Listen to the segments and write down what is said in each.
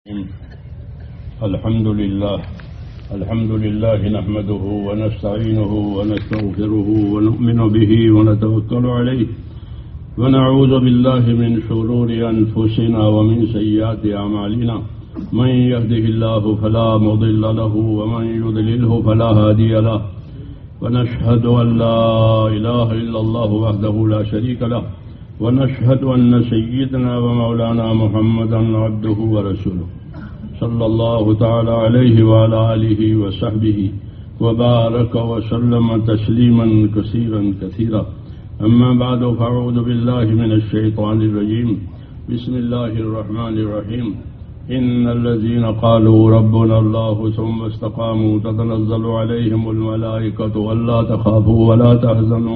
الحمد لله نحمده ونستعينه ونستغفره ونؤمن به ونتوكل عليه ونعوذ بالله من شرور أنفسنا ومن سيئات أعمالنا من يهده الله فلا مضل له ومن يضلله فلا هادي له ونشهد أن لا إله إلا الله وحده لا شريك له ونشهد أن سيدنا ومولانا محمدا عبده ورسوله صلى الله تعالى عليه وعلى آله وصحبه وبارك وسلم تسليما كثيرا أما بعد فأعوذ بالله من الشيطان الرجيم بسم الله الرحمن الرحيم إن الذين قالوا ربنا الله ثم استقاموا تتنزل عليهم الملائكة ألا تخافوا ولا تحزنوا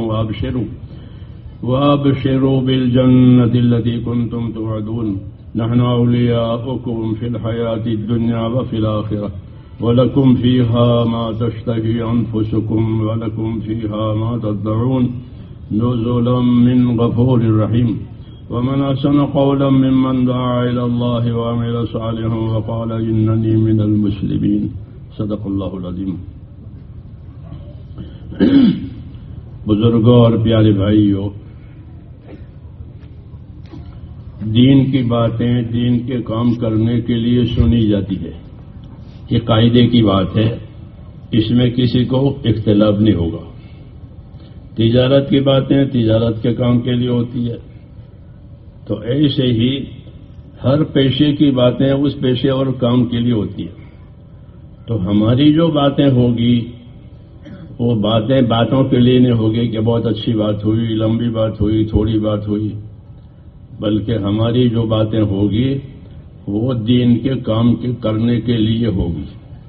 وأبشروا بالجنة التي كنتم توعدون نحن أولياؤكم في الحياة الدنيا وفي الآخرة ولكم فيها ما تشتهي أنفسكم ولكم فيها ما تدعون نزلا من غفور رحيم ومن أحسن قولا ممن دعا إلى الله وعمل صالحا وقال إنني من المسلمين صدق الله العظيم. بزرگوں اور پیارے بھائیوں، دین کی باتیں دین کے کام کرنے کے لیے سنی جاتی ہے، یہ قاعدے کی بات ہے، اس میں کسی کو اختلاف نہیں ہوگا. تجارت کی باتیں تجارت کے کام کے لیے ہوتی ہے، تو ایسے ہی ہر پیشے کی باتیں اس پیشے اور کام کے لیے ہوتی ہے. تو ہماری جو باتیں ہوگی وہ باتوں کے لیے نہیں ہوگی کہ بہت اچھی بات ہوئی، لمبی بات ہوئی، تھوڑی بات ہوئی، بلکہ ہماری جو باتیں ہوگی وہ دین کے کام کرنے کے لیے ہوگی.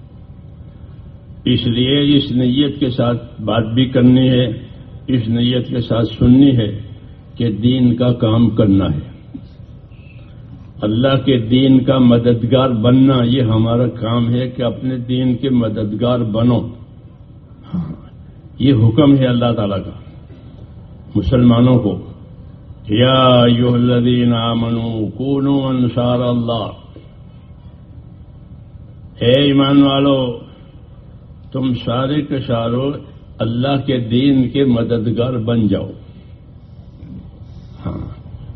اس لیے اس نیت کے ساتھ بات بھی کرنی ہے، اس نیت کے ساتھ سننی ہے کہ دین کا کام کرنا ہے، اللہ کے دین کا مددگار بننا. یہ ہمارا کام ہے کہ اپنے دین کے مددگار بنو. یہ حکم ہے اللہ تعالیٰ کا مسلمانوں کو، یا ایھا الذین آمنوا کونوا انصار اللہ، اے ایمان والو تم سارے کے سارے اللہ کے دین کے مددگار بن جاؤ. ہاں،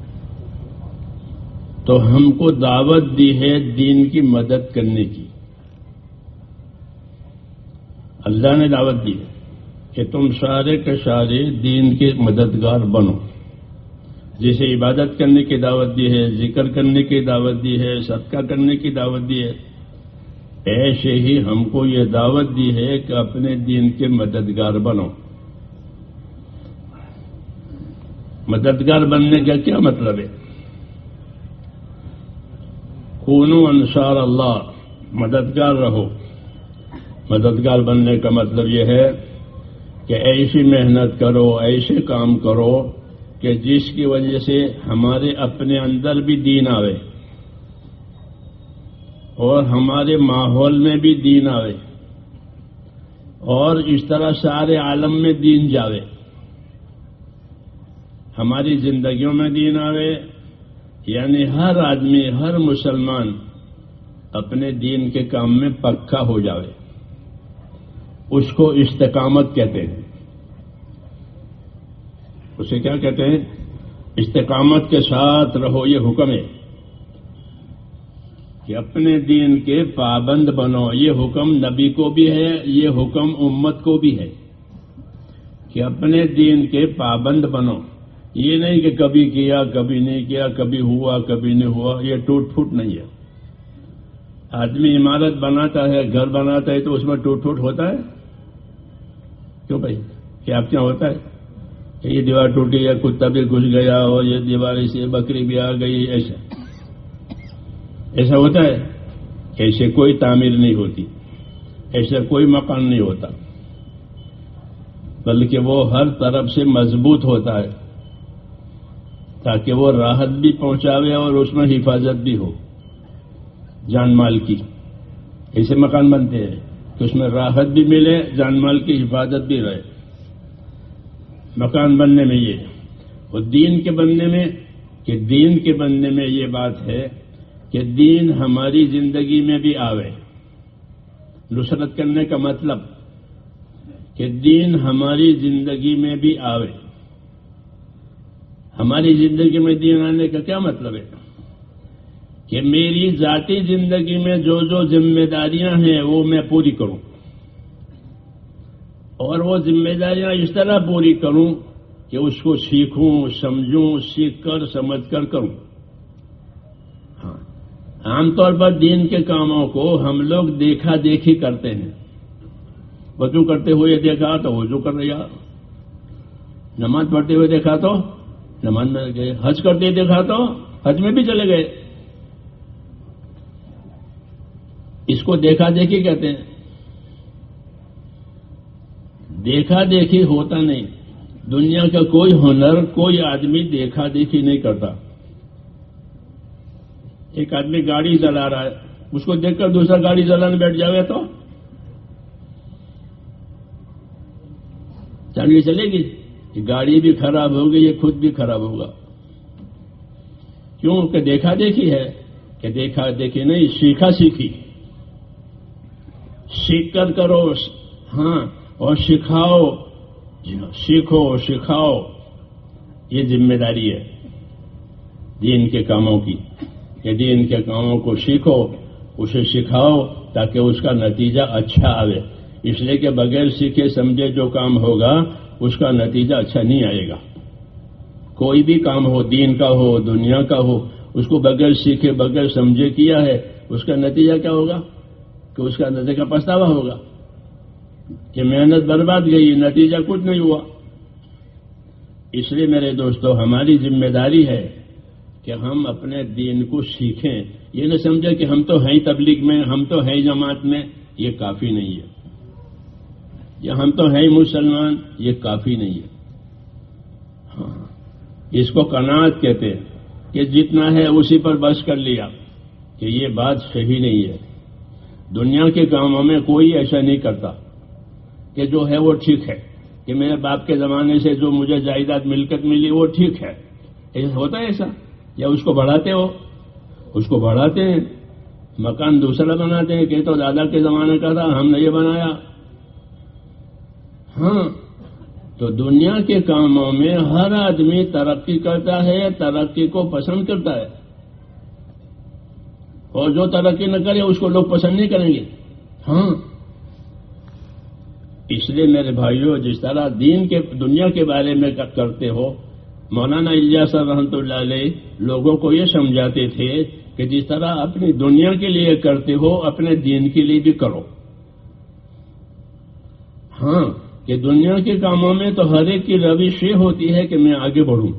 تو ہم کو دعوت دی ہے دین کی مدد کرنے کی. اللہ نے دعوت دی ہے کہ تم سارے کے سارے دین کے مددگار بنو. جسے عبادت کرنے کی دعوت دی ہے، ذکر کرنے کی دعوت دی ہے، صدقہ کرنے کی دعوت دی ہے، ایسے ہی ہم کو یہ دعوت دی ہے کہ اپنے دین کے مددگار بنو. مددگار بننے کا کیا مطلب ہے؟ کونوا انصار اللہ، مددگار رہو. مددگار بننے کا مطلب یہ ہے کہ ایسی محنت کرو، ایسے کام کرو کہ جس کی وجہ سے ہمارے اپنے اندر بھی دین آوے اور ہمارے ماحول میں بھی دین آوے اور اس طرح سارے عالم میں دین جاوے. ہماری زندگیوں میں دین آوے، یعنی ہر آدمی، ہر مسلمان اپنے دین کے کام میں پکا ہو جاوے. اس کو استقامت کہتے ہیں. اسے کیا کہتے ہیں؟ استقامت کے ساتھ رہو. یہ حکم ہے کہ اپنے دین کے پابند بنو. یہ حکم نبی کو بھی ہے، یہ حکم امت کو بھی ہے کہ اپنے دین کے پابند بنو. یہ نہیں کہ کبھی کیا کبھی نہیں کیا، کبھی ہوا کبھی نہیں ہوا. یہ ٹوٹ پھوٹ نہیں ہے. آدمی عمارت بناتا ہے، گھر بناتا ہے، تو اس میں ٹوٹ پھوٹ ہوتا ہے؟ کیوں بھائی، کیا آپ کیا ہوتا ہے؟ یہ دیوار ٹوٹی یا کتا بھی گھس گیا اور یہ دیوار سے بکری بھی آ گئی، ایسا ہوتا ہے؟ ایسے کوئی تعمیر نہیں ہوتی، ایسا کوئی مکان نہیں ہوتا، بلکہ وہ ہر طرف سے مضبوط ہوتا ہے تاکہ وہ راحت بھی پہنچاوے اور اس میں حفاظت بھی ہو جان مال کی. ایسے مکان بنتے ہیں کہ اس میں راحت بھی ملے، جان مال کی حفاظت بھی رہے. مکان بننے میں یہ، اور دین کے بننے میں، کہ دین کے بننے میں یہ بات ہے کہ دین ہماری زندگی میں بھی آوے. نصرت کرنے کا مطلب کہ دین ہماری زندگی میں بھی آوے. ہماری زندگی میں دین آنے کا کیا مطلب ہے؟ کہ میری ذاتی زندگی میں جو جو ذمہ داریاں ہیں وہ میں پوری کروں، اور وہ ذمہ داریاں اس طرح پوری کروں کہ اس کو سیکھوں، سمجھوں، سیکھ کر سمجھ کر کروں. ہاں، عام طور پر دین کے کاموں کو ہم لوگ دیکھا دیکھی کرتے ہیں. وضو کرتے ہوئے دیکھا تو وضو کر لیا، نماز پڑھتے ہوئے دیکھا تو نماز میں گئے، حج کرتے دیکھا تو حج میں بھی چلے گئے. اس کو دیکھا دیکھی کہتے ہیں. دیکھا دیکھی ہوتا نہیں. دنیا کا کوئی ہنر، کوئی آدمی دیکھا دیکھی نہیں کرتا. ایک آدمی گاڑی چلا رہا ہے، اس کو دیکھ کر دوسرا گاڑی چلانے بیٹھ جائے تو چاندی چلے گی؟ گاڑی بھی خراب ہوگی، یہ خود بھی خراب ہوگا. کیوں کہ دیکھا دیکھی ہے. کہ دیکھا دیکھی نہیں، سیکھا سیکھی. سیکھ کر کرو، ہاں، اور سکھاؤ. سیکھو، سکھاؤ. یہ ذمہ داری ہے دین کے کاموں کی، کہ دین کے کاموں کو سیکھو، اسے سکھاؤ تاکہ اس کا نتیجہ اچھا آئے. اس لیے کہ بغیر سیکھے سمجھے جو کام ہوگا اس کا نتیجہ اچھا نہیں آئے گا. کوئی بھی کام ہو، دین کا ہو، دنیا کا ہو، اس کو بغیر سیکھے بغیر سمجھے کیا ہے، اس کا نتیجہ کیا ہوگا؟ کہ اس کا نتیجہ پچھتاوا ہوگا کہ محنت برباد گئی، نتیجہ کچھ نہیں ہوا. اس لیے میرے دوستو، ہماری ذمہ داری ہے کہ ہم اپنے دین کو سیکھیں. یہ نہ سمجھے کہ ہم تو ہیں تبلیغ میں، ہم تو ہیں جماعت میں. یہ کافی نہیں ہے. یہ ہم تو ہیں مسلمان، یہ کافی نہیں ہے. ہاں، اس کو قناعت کہتے ہیں کہ جتنا ہے اسی پر بس کر لیا. کہ یہ بات صحیح نہیں ہے. دنیا کے کاموں میں کوئی ایسا نہیں کرتا کہ جو ہے وہ ٹھیک ہے، کہ میرے باپ کے زمانے سے جو مجھے جائیداد ملکت ملی وہ ٹھیک ہے. ایسا ہوتا ہے ایسا؟ یا اس کو بڑھاتے ہو؟ اس کو بڑھاتے ہیں. مکان دوسرا بناتے ہیں کہ تو دادا کے زمانے کا تھا، ہم نے یہ بنایا. ہاں، تو دنیا کے کاموں میں ہر آدمی ترقی کرتا ہے، ترقی کو پسند کرتا ہے. اور جو ترقی نہ کرے اس کو لوگ پسند نہیں کریں گے. ہاں، اس لیے میرے بھائیوں، جس طرح دین کے دنیا کے بارے میں کرتے ہو، مولانا الیاس رحمۃ اللہ علیہ لوگوں کو یہ سمجھاتے تھے کہ جس طرح اپنی دنیا کے لیے کرتے ہو اپنے دین کے لیے بھی کرو. ہاں، کہ دنیا کے کاموں میں تو ہر ایک کی روش یہ ہوتی ہے کہ میں آگے بڑھوں،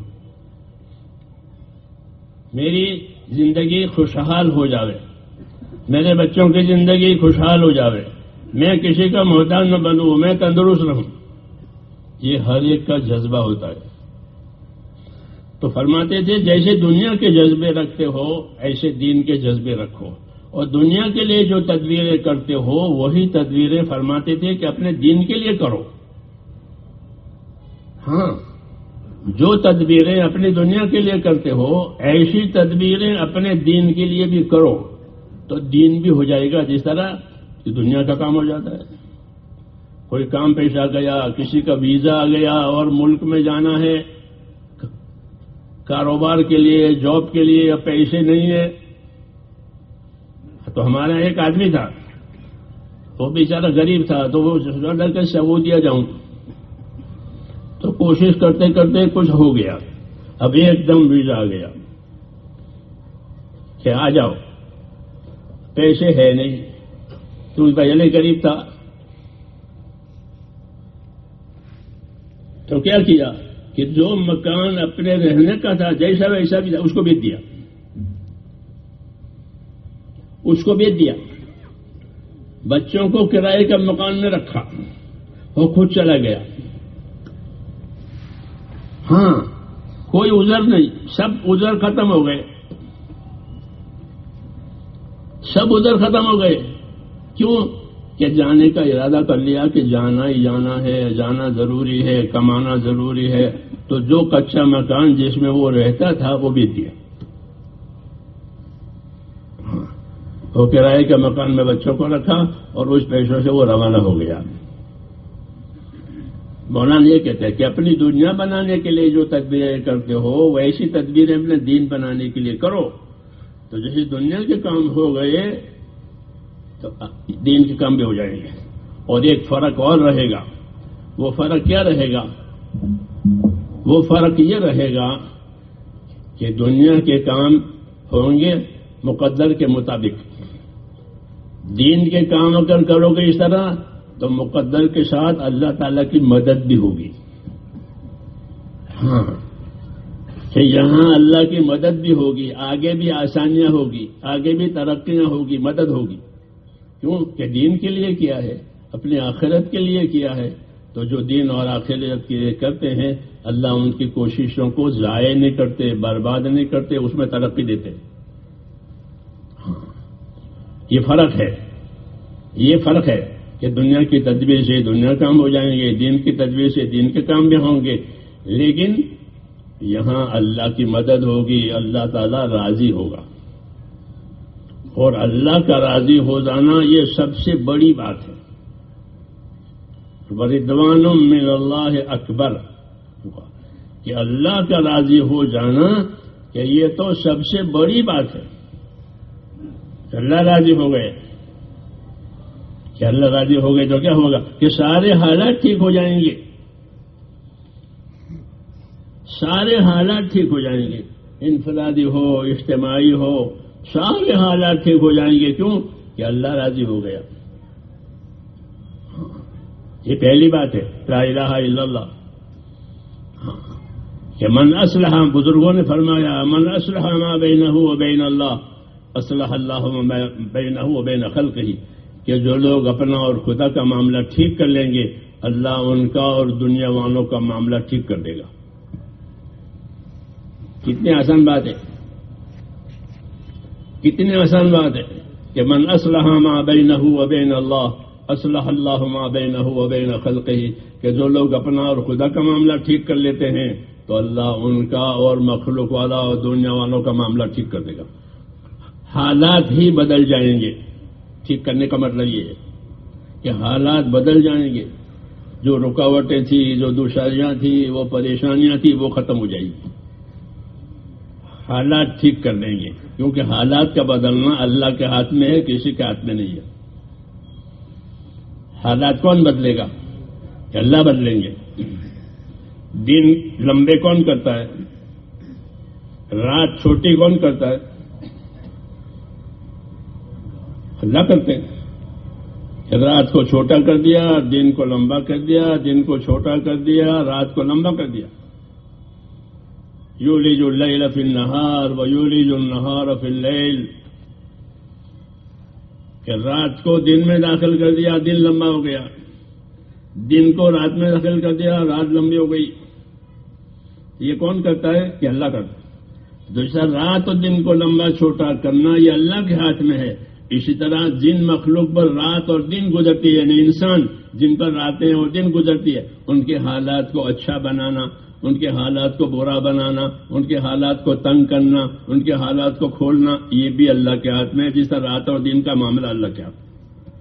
میری زندگی خوشحال ہو جاوے، میرے بچوں کی زندگی خوشحال ہو جاوے، میں کسی کا محتاج نہ بنوں، میں تندرست رہوں. یہ ہر ایک کا جذبہ ہوتا ہے. تو فرماتے تھے جیسے دنیا کے جذبے رکھتے ہو ایسے دین کے جذبے رکھو، اور دنیا کے لیے جو تدبیریں کرتے ہو وہی تدبیریں فرماتے تھے کہ اپنے دین کے لیے کرو. ہاں، جو تدبیریں اپنی دنیا کے لیے کرتے ہو ایسی تدبیریں اپنے دین کے لیے بھی کرو تو دین بھی ہو جائے گا. جس طرح کہ دنیا کا کام ہو جاتا ہے. کوئی کام پیش آ گیا، کسی کا ویزا آ گیا اور ملک میں جانا ہے کاروبار کے لیے، جاب کے لیے، اب پیسے نہیں ہے. تو ہمارا ایک آدمی تھا، وہ بیچارہ غریب تھا، تو وہ سوچا کہ سعودیہ جاؤں. تو کوشش کرتے کرتے کچھ ہو گیا، اب ایک دم ویزا آ گیا کہ آ جاؤ. پیسے ہے نہیں، تو پہلے غریب تھا. تو کیا کیا کہ جو مکان اپنے رہنے کا تھا جیسا ویسا بھی تھا اس کو بیچ دیا، اس کو بیچ دیا. بچوں کو کرائے کا مکان میں رکھا، وہ خود چلا گیا. ہاں، کوئی عذر نہیں، سب عذر ختم ہو گئے، سب عذر ختم ہو گئے. کیوں؟ کہ جانے کا ارادہ کر لیا کہ جانا ہی جانا ہے، جانا ضروری ہے، کمانا ضروری ہے. تو جو کچا مکان جس میں وہ رہتا تھا وہ بیچ دیا. تو کرائے کے مکان میں بچوں کو رکھا اور اس پیسوں سے وہ روانہ ہو گیا۔ مولانا یہ کہتے ہیں کہ اپنی دنیا بنانے کے لیے جو تدبیریں کرتے ہو ویسی تدبیریں اپنے دین بنانے کے لیے کرو، تو جیسے دنیا کے کام ہو گئے تو دین کے کام بھی ہو جائیں گے۔ اور ایک فرق اور رہے گا، وہ فرق کیا رہے گا؟ وہ فرق یہ رہے گا کہ دنیا کے کام ہوں گے مقدر کے مطابق، دین کے کام اگر کرو گے اس طرح تو مقدر کے ساتھ اللہ تعالی کی مدد بھی ہوگی۔ ہاں کہ یہاں اللہ کی مدد بھی ہوگی، آگے بھی آسانیاں ہوگی، آگے بھی ترقیاں ہوگی، مدد ہوگی۔ کیوں کہ دین کے لیے کیا ہے، اپنی آخرت کے لیے کیا ہے، تو جو دین اور آخرت کے لیے کرتے ہیں اللہ ان کی کوششوں کو ضائع نہیں کرتے، برباد نہیں کرتے، اس میں ترقی دیتے۔ یہ فرق ہے، یہ فرق ہے کہ دنیا کی تدبیر سے دنیا کام ہو جائیں گے، دین کی تدبیر سے دین کے کام بھی ہوں گے، لیکن یہاں اللہ کی مدد ہوگی، اللہ تعالی راضی ہوگا، اور اللہ کا راضی ہو جانا یہ سب سے بڑی بات ہے۔ وَرِضْوَانٌ مِّنَ اللَّهِ اکبر، کہ اللہ کا راضی ہو جانا کہ یہ تو سب سے بڑی بات ہے۔ اللہ راضی ہو گئے، کہ اللہ راضی ہو گئے تو کیا ہوگا کہ سارے حالات ٹھیک ہو جائیں گے، سارے حالات ٹھیک ہو جائیں گے، انفرادی ہو اجتماعی ہو، سارے حالات ٹھیک ہو جائیں گے۔ کیوں کہ اللہ راضی ہو گیا۔ یہ پہلی بات ہے لا الہ الا اللہ، کہ من اصلح، بزرگوں نے فرمایا من اصلح ما بینہ و بین اللہ اصلح اللہ بینہ و بین خلقہ، کہ جو لوگ اپنا اور خدا کا معاملہ ٹھیک کر لیں گے اللہ ان کا اور دنیا والوں کا معاملہ ٹھیک کر دے گا۔ کتنی آسان بات ہے، کتنی آسان بات ہے کہ من اصلح ما بینہ و بین اللہ اصلح اللہ ما بینہ و بین خلقہ، کہ جو لوگ اپنا اور خدا کا معاملہ ٹھیک کر لیتے ہیں تو اللہ ان کا اور مخلوق والا اور دنیا والوں کا معاملہ ٹھیک کر دے گا۔ حالات ہی بدل جائیں گے، ٹھیک کرنے کا مطلب یہ ہے کہ حالات بدل جائیں گے، جو رکاوٹیں تھیں، جو دشواریاں تھیں، وہ پریشانیاں تھیں، وہ ختم ہو جائیں گی، حالات ٹھیک کر دیں گے، کیونکہ حالات کا بدلنا اللہ کے ہاتھ میں ہے، کسی کے ہاتھ میں نہیں ہے۔ حالات کون بدلے گا؟ کہ اللہ بدلیں گے۔ دن لمبے کون کرتا ہے؟ رات چھوٹی کون کرتا ہے؟ اللہ کرتے ہیں۔ رات کو چھوٹا کر دیا، دن کو لمبا کر دیا، دن کو چھوٹا کر دیا، رات کو لمبا کر دیا۔ یولج اللیل فی النہار و یولج النہار فی اللیل، کہ رات کو دن میں داخل کر دیا، دن لمبا ہو گیا، دن کو رات میں داخل کر دیا، رات لمبی ہو گئی۔ یہ کون کرتا ہے؟ کہ اللہ کرتا ہے۔ دوسرا رات اور دن کو لمبا چھوٹا کرنا یہ اللہ کے ہاتھ میں ہے۔ اسی طرح جن مخلوق پر رات اور دن گزرتی ہے، یعنی انسان جن پر راتیں اور دن گزرتی ہے، ان کے حالات کو اچھا بنانا، ان کے حالات کو برا بنانا، ان کے حالات کو تنگ کرنا، ان کے حالات کو کھولنا، یہ بھی اللہ کے ہاتھ میں ہے، جس طرح رات اور دن کا معاملہ اللہ کے ہاتھ میں۔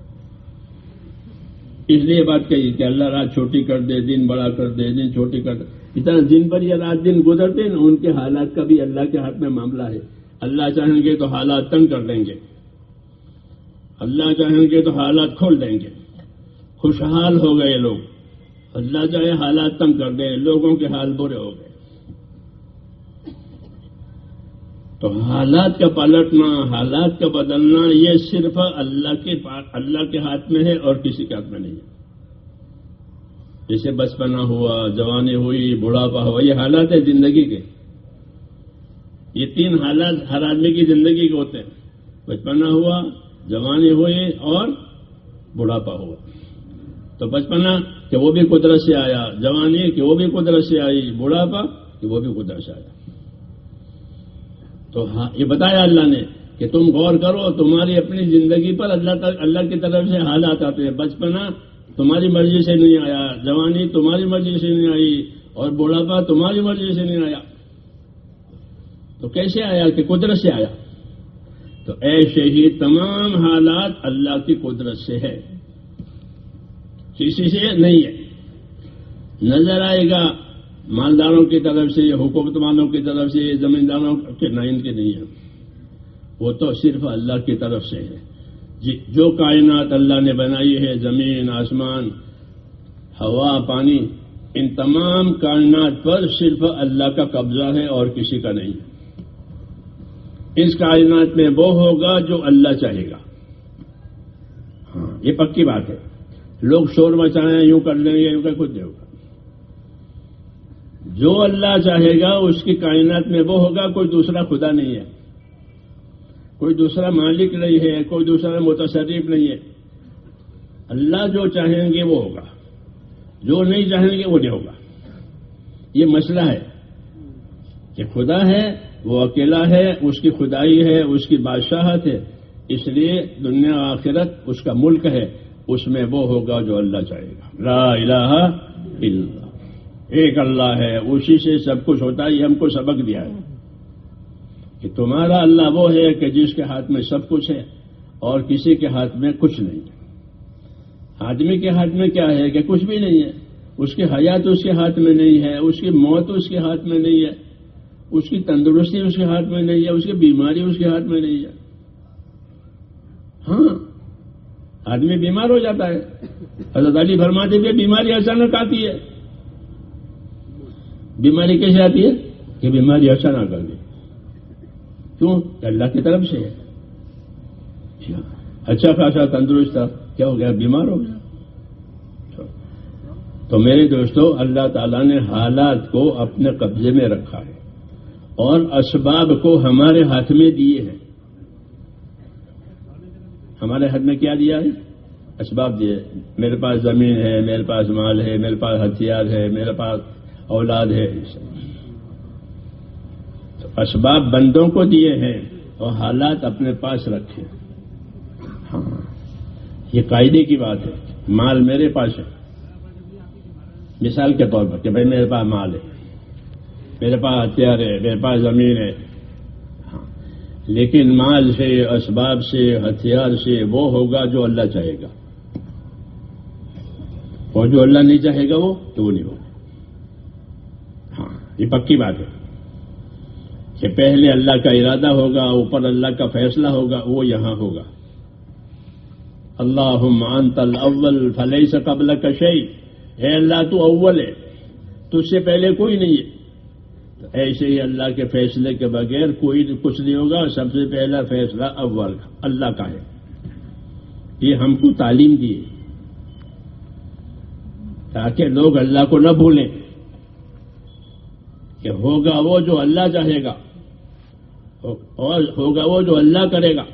اس لیے بات کہی کہ اللہ رات چھوٹی کر دے، دن بڑا کر دے، دن چھوٹی کر دے۔ اس طرح جن پر یہ رات دن گزرتے ہیں ان کے حالات کا بھی اللہ کے ہاتھ میں معاملہ ہے۔ اللہ چاہیں گے تو حالات تنگ کر دیں گے، اللہ چاہیں گے تو حالات کھول دیں گے۔ خوشحال ہو گئے لوگ، اللہ چاہے حالات تنگ کر دیں، لوگوں کے حال برے ہو گئے۔ تو حالات کا پلٹنا، حالات کا بدلنا یہ صرف اللہ کے ہاتھ میں ہے اور کسی کے ہاتھ میں نہیں ہے۔ جیسے بچپنا ہوا، جوانی ہوئی، بڑھاپا ہوا، یہ حالات ہے زندگی کے۔ یہ تین حالات ہر آدمی کی زندگی کے ہوتے ہیں، بچپنا ہوا، جوانی ہوئی اور بڑھاپا ہوا۔ تو بچپنا کہ وہ بھی قدرت سے آیا، جوانی کہ وہ بھی قدرت سے آئی، بڑھاپا کہ وہ بھی قدرت سے آیا۔ تو یہ بتایا اللہ نے کہ تم غور کرو، تمہاری اپنی زندگی پر اللہ کی طرف سے حالات آتے ہیں۔ بچپنا تمہاری مرضی سے نہیں آیا، جوانی تمہاری مرضی سے نہیں آئی، اور بڑھاپا تمہاری مرضی سے نہیں آیا۔ تو کیسے آیا؟ کہ قدرت سے آیا۔ تو ایسے ہی تمام حالات اللہ کی قدرت سے ہے، کسی سے نہیں ہے۔ نظر آئے گا مالداروں کی طرف سے، حکومت والوں کی طرف سے، زمینداروں کے نہیں کے نہیں ہے، وہ تو صرف اللہ کی طرف سے ہے۔ جو کائنات اللہ نے بنائی ہے، زمین، آسمان، ہوا، پانی، ان تمام کائنات پر صرف اللہ کا قبضہ ہے اور کسی کا نہیں۔ اس کائنات میں وہ ہوگا جو اللہ چاہے گا۔ ہاں، یہ پکی بات ہے۔ لوگ شور مچائیں، یوں کر لیں گے، یوں کا کچھ نہیں ہوگا۔ جو اللہ چاہے گا اس کی کائنات میں وہ ہوگا، کوئی دوسرا خدا نہیں ہے، کوئی دوسرا مالک نہیں ہے، کوئی دوسرا متصرف نہیں ہے۔ اللہ جو چاہیں گے وہ ہوگا، جو نہیں چاہیں گے وہ نہیں ہوگا۔ یہ مسئلہ ہے کہ خدا ہے، وہ اکیلا ہے، اس کی خدائی ہے، اس کی بادشاہت ہے، اس لیے دنیا آخرت اس کا ملک ہے، اس میں وہ ہوگا جو اللہ چاہے گا۔ لا الہ الا اللہ، ایک اللہ ہے، اسی سے سب کچھ ہوتا ہے۔ یہ ہم کو سبق دیا ہے کہ تمہارا اللہ وہ ہے کہ جس کے ہاتھ میں سب کچھ ہے اور کسی کے ہاتھ میں کچھ نہیں ہے۔ آدمی کے ہاتھ میں کیا ہے کہ کچھ بھی نہیں ہے، اس کی حیات اس کے ہاتھ میں نہیں ہے، اس کی موت اس کے ہاتھ میں نہیں ہے، اس کی تندرستی اس کے ہاتھ میں نہیں ہے، اس کی بیماری اس کے ہاتھ میں نہیں ہے۔ ہاں، آدمی بیمار ہو جاتا ہے، حضرت علی فرماتے تھے بیماری اچانک آتی ہے۔ بیماری کیسے آتی ہے کہ بیماری اچانک آ گئی، کیوں؟ کہ اللہ کی طرف سے ہے۔ اچھا خاصا تندرست تھا، کیا ہو گیا؟ بیمار ہو گیا۔ تو میرے دوستو، اللہ تعالیٰ نے حالات کو اپنے قبضے میں رکھا ہے اور اسباب کو ہمارے ہاتھ میں دیے ہیں۔ ہمارے ہاتھ میں کیا دیا ہے؟ اسباب دیے۔ میرے پاس زمین ہے، میرے پاس مال ہے، میرے پاس ہتھیار ہے، میرے پاس اولاد ہے۔ تو اسباب بندوں کو دیے ہیں اور حالات اپنے پاس رکھے۔ ہاں، یہ قاعدے کی بات ہے۔ مال میرے پاس ہے، مثال کے طور پر کہ بھائی میرے پاس مال ہے، میرے پاس ہتھیار ہے، میرے پاس زمین ہے، ہاں، لیکن مال سے، اسباب سے، ہتھیار سے وہ ہوگا جو اللہ چاہے گا، اور جو اللہ نہیں چاہے گا وہ نہیں ہوگا۔ ہاں، یہ پکی بات ہے کہ پہلے اللہ کا ارادہ ہوگا، اوپر اللہ کا فیصلہ ہوگا، وہ یہاں ہوگا۔ اللہم انت الاول فلیس قبلک شیء، اے اللہ تو اول ہے، تجھ سے پہلے کوئی نہیں ہے۔ تو ایسے ہی اللہ کے فیصلے کے بغیر کوئی کچھ نہیں ہوگا۔ سب سے پہلا فیصلہ اول اللہ کا ہے۔ یہ ہم کو تعلیم دی تاکہ لوگ اللہ کو نہ بھولیں کہ ہوگا وہ جو اللہ چاہے گا اور ہوگا وہ جو اللہ کرے گا۔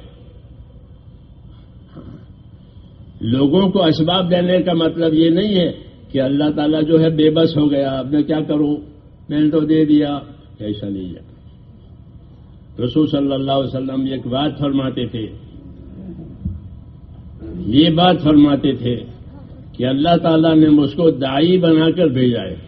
لوگوں کو اسباب دینے کا مطلب یہ نہیں ہے کہ اللہ تعالیٰ جو ہے بے بس ہو گیا، اب میں کیا کروں، میں نے تو دے دیا، ایسا نہیں ہے۔ رسول صلی اللہ علیہ وسلم ایک بات فرماتے تھے، یہ بات فرماتے تھے کہ اللہ تعالیٰ نے مجھ کو داعی بنا کر بھیجا ہے،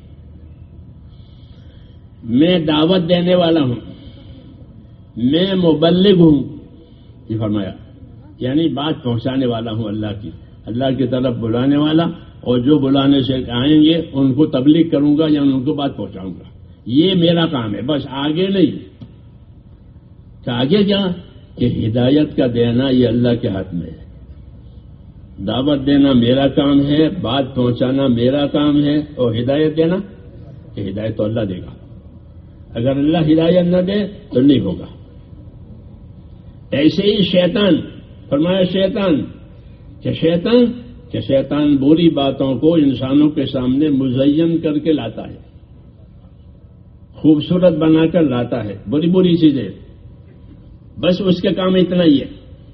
میں دعوت دینے والا ہوں، میں مبلغ ہوں۔ یہ فرمایا، یعنی بات پہنچانے والا ہوں اللہ کی طرف بلانے والا، اور جو بلانے سے آئیں گے ان کو تبلیغ کروں گا یا ان کو بات پہنچاؤں گا۔ یہ میرا کام ہے، بس آگے نہیں۔ کہ آگے کیا کہ ہدایت کا دینا یہ اللہ کے ہاتھ میں ہے۔ دعوت دینا میرا کام ہے، بات پہنچانا میرا کام ہے، اور ہدایت دینا کہ ہدایت تو اللہ دے گا۔ اگر اللہ ہدایت نہ دے تو نہیں ہوگا۔ ایسے ہی شیطان، فرمایا شیطان بری باتوں کو انسانوں کے سامنے مزین کر کے لاتا ہے، خوبصورت بنا کر لاتا ہے، بری بری چیزیں۔ بس اس کے کام اتنا ہی ہے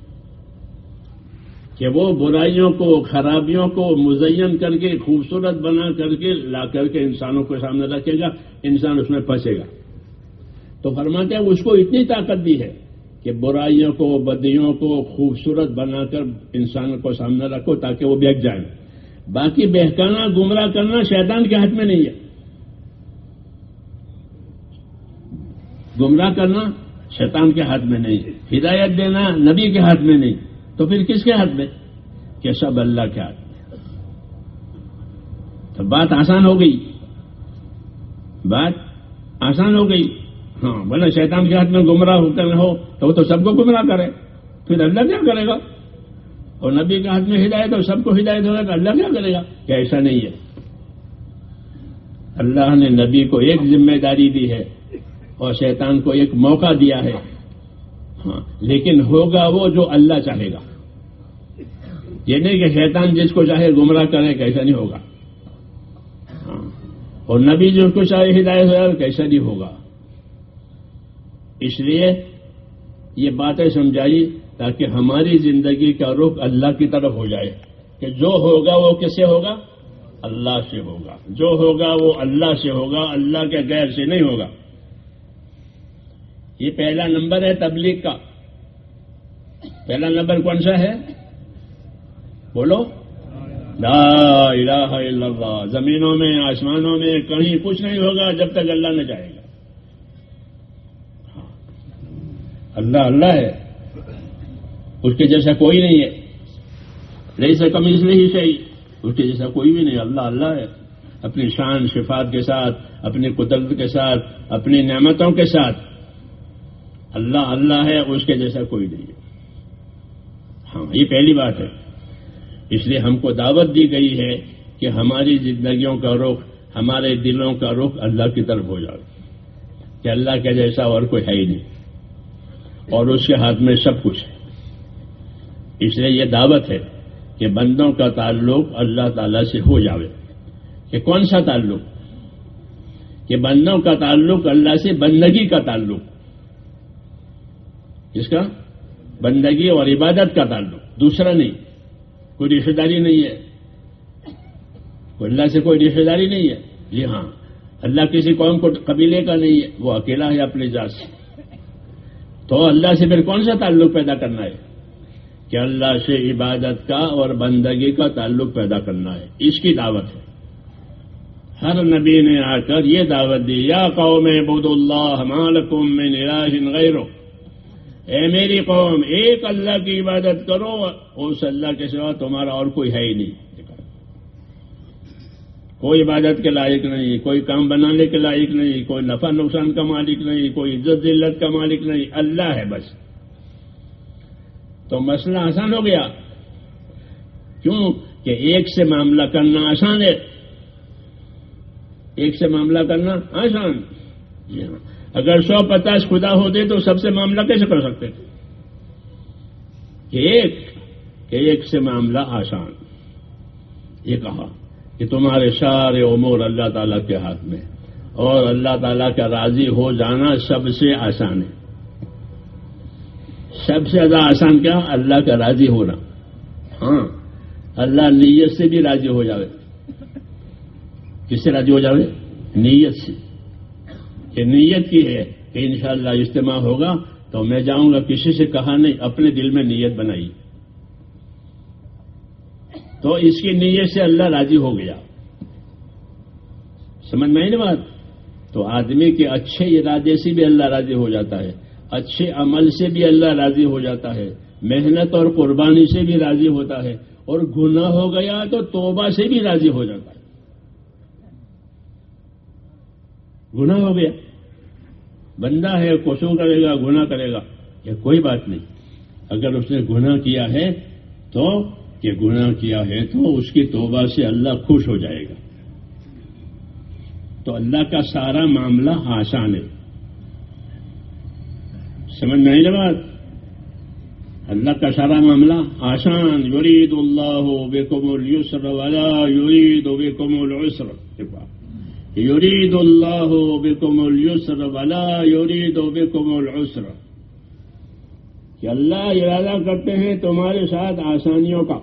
کہ وہ برائیوں کو، خرابیوں کو مزین کر کے، خوبصورت بنا کر کے لا کر کے انسانوں کے سامنے رکھے گا، انسان اس میں پھنسے گا۔ تو فرماتے ہیں اس کو اتنی طاقت دی ہے کہ برائیوں کو، بدیوں کو خوبصورت بنا کر انسانوں کو سامنے رکھو تاکہ وہ بہک جائیں۔ باقی بہکانا، گمراہ کرنا شیطان کے ہاتھ میں نہیں ہے۔ گمراہ کرنا شیطان کے ہاتھ میں نہیں. ہدایت دینا نبی کے ہاتھ میں نہیں, تو پھر کس کے ہاتھ میں؟ کہ سب اللہ کے ہاتھ میں. تو بات آسان ہو گئی, بات آسان ہو گئی. ہاں بولے شیطان کے ہاتھ میں گمراہ ہو تو وہ تو سب کو گمراہ کرے, پھر اللہ کیا کرے گا؟ اور نبی کے ہاتھ میں ہدایت اور سب کو ہدایت ہوگا تو اللہ کیا کرے گا؟ کہ ایسا نہیں ہے. اللہ نے نبی کو ایک ذمہ داری دی ہے اور شیطان کو ایک موقع دیا ہے. ہاں لیکن ہوگا وہ جو اللہ چاہے گا. یہ نہیں کہ شیطان جس کو چاہے گمراہ کرے, کیسا نہیں ہوگا. ہاں اور نبی جس کو چاہے ہدایت ہوگا کیسا نہیں ہوگا. اس لیے یہ باتیں سمجھائی تاکہ ہماری زندگی کا رخ اللہ کی طرف ہو جائے کہ جو ہوگا وہ کس سے ہوگا؟ اللہ سے ہوگا. جو ہوگا وہ اللہ سے ہوگا, اللہ کے غیر سے نہیں ہوگا. یہ پہلا نمبر ہے تبلیغ کا. پہلا نمبر کون سا ہے؟ بولو. لا الہ الا اللہ. زمینوں میں آسمانوں میں کہیں کچھ نہیں ہوگا جب تک اللہ نہ چاہے گا. اللہ اللہ ہے, اس کے جیسا کوئی نہیں ہے. لیس کمثلہ شیء, اس کے جیسا کوئی بھی نہیں. اللہ اللہ ہے اپنی شان صفات کے ساتھ, اپنی قدرت کے ساتھ, اپنی نعمتوں کے ساتھ. اللہ اللہ ہے, اس کے جیسا کوئی نہیں ہے. ہاں یہ پہلی بات ہے. اس لیے ہم کو دعوت دی گئی ہے کہ ہماری زندگیوں کا رخ, ہمارے دلوں کا رخ اللہ کی طرف ہو جائے کہ اللہ کے جیسا اور کوئی ہے ہی نہیں اور اس کے ہاتھ میں سب کچھ ہے. اس لیے یہ دعوت ہے کہ بندوں کا تعلق اللہ تعالی سے ہو جاوے. کہ کون سا تعلق؟ کہ بندوں کا تعلق اللہ سے بندگی کا تعلق. اس کا بندگی اور عبادت کا تعلق, دوسرا نہیں. کوئی رشتہ داری نہیں ہے, کوئی اللہ سے کوئی رشتہ داری نہیں ہے. جی ہاں, اللہ کسی قوم کو قبیلے کا نہیں ہے, وہ اکیلا ہے اپنی ذات سے. تو اللہ سے پھر کون سا تعلق پیدا کرنا ہے؟ کہ اللہ سے عبادت کا اور بندگی کا تعلق پیدا کرنا ہے. اس کی دعوت ہے. ہر نبی نے آ کر یہ دعوت دی, یا قوم اعبدوا اللہ ما لکم من الہ غیرہ. اے میری قوم, ایک اللہ کی عبادت کرو, اس اللہ کے سوا تمہارا اور کوئی ہے ہی نہیں. کوئی عبادت کے لائق نہیں, کوئی کام بنانے کے لائق نہیں, کوئی نفع نقصان کا مالک نہیں, کوئی عزت ذلت کا مالک نہیں, اللہ ہے بس. تو مسئلہ آسان ہو گیا. کیوں؟ کہ ایک سے معاملہ کرنا آسان ہے. ایک سے معاملہ کرنا آسان. اگر 150 خدا ہوتے تو سب سے معاملہ کیسے کر سکتے تھے؟ کہ ایک سے معاملہ آسان. یہ کہا کہ تمہارے سارے امور اللہ تعالیٰ کے ہاتھ میں, اور اللہ تعالیٰ کا راضی ہو جانا سب سے آسان ہے. سب سے زیادہ آسان کیا؟ اللہ کا راضی ہونا. ہاں, اللہ نیت سے بھی راضی ہو جاوے. کس سے راضی ہو جاوے؟ نیت سے. کہ نیت کی ہے کہ انشاءاللہ اجتماع ہوگا تو میں جاؤں گا, کسی سے کہا نہیں, اپنے دل میں نیت بنائی, تو اس کی نیت سے اللہ راضی ہو گیا. سمجھ میں آئی نا بات؟ تو آدمی کے اچھے ارادے سے بھی اللہ راضی ہو جاتا ہے, اچھے عمل سے بھی اللہ راضی ہو جاتا ہے, محنت اور قربانی سے بھی راضی ہوتا ہے, اور گناہ ہو گیا تو توبہ سے بھی راضی ہو جاتا ہے. گناہ ہو گیا, بندہ ہے, قصور کرے گا, گناہ کرے گا, یہ کوئی بات نہیں. اگر اس نے گناہ کیا ہے تو کہ گناہ کیا ہے تو اس کی توبہ سے اللہ خوش ہو جائے گا. تو اللہ کا سارا معاملہ آسان ہے. سمجھ میں آئی نا بات؟ اللہ کا سارا معاملہ آسان. یرید اللہ بکم اليسر ولا یرید بکم العسر. یرید اللہ بکم اليسر ولا یرید بکم العسر. کہ اللہ ارادہ کرتے ہیں تمہارے ساتھ آسانیوں کا,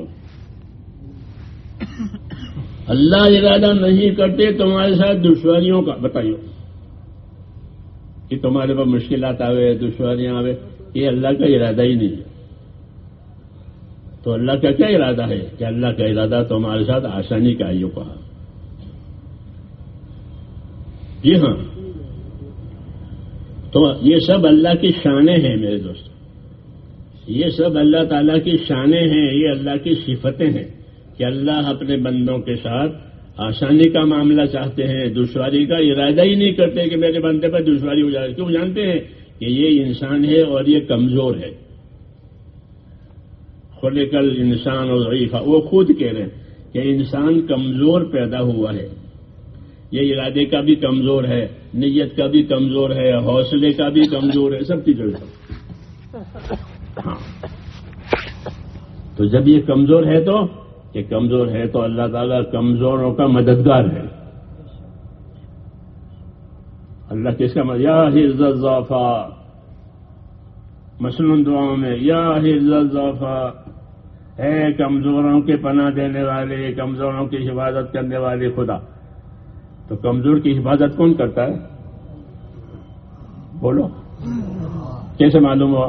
اللہ ارادہ نہیں کرتے تمہارے ساتھ دشواریوں کا. بتائیے کہ تمہارے پر مشکلات آوے, دشواریاں آوے, یہ اللہ کا ارادہ ہی نہیں ہے. تو اللہ کا کیا ارادہ ہے؟ کہ اللہ کا ارادہ تمہارے ساتھ آسانی کا ہے. کہا جی ہاں. تو یہ سب اللہ کی شانیں ہیں میرے دوست، یہ سب اللہ تعالیٰ کی شانیں ہیں، یہ اللہ کی صفتیں ہیں کہ اللہ اپنے بندوں کے ساتھ آسانی کا معاملہ چاہتے ہیں، دشواری کا ارادہ ہی نہیں کرتے کہ میرے بندے پر دشواری ہو جائے، کیوں؟ جانتے ہیں کہ یہ انسان ہے اور یہ کمزور ہے. خلق الانسان ضعیفا، وہ خود کہہ رہے ہیں کہ انسان کمزور پیدا ہوا ہے، یہ ارادے کا بھی کمزور ہے، نیت کا بھی کمزور ہے، حوصلے کا بھی کمزور ہے، سب چیزوں کا. ہاں، تو جب یہ کمزور ہے تو یہ کمزور ہے تو اللہ تعالیٰ کمزوروں کا مددگار ہے. اللہ کس کا مدد؟ یا حفظ الضعفا، مثلاً دعاؤں میں یا حفظ الضعفا، اے کمزوروں کے پناہ دینے والے، کمزوروں کی حفاظت کرنے والے خدا. تو کمزور کی حفاظت کون کرتا ہے؟ بولو، کیسے معلوم ہوا؟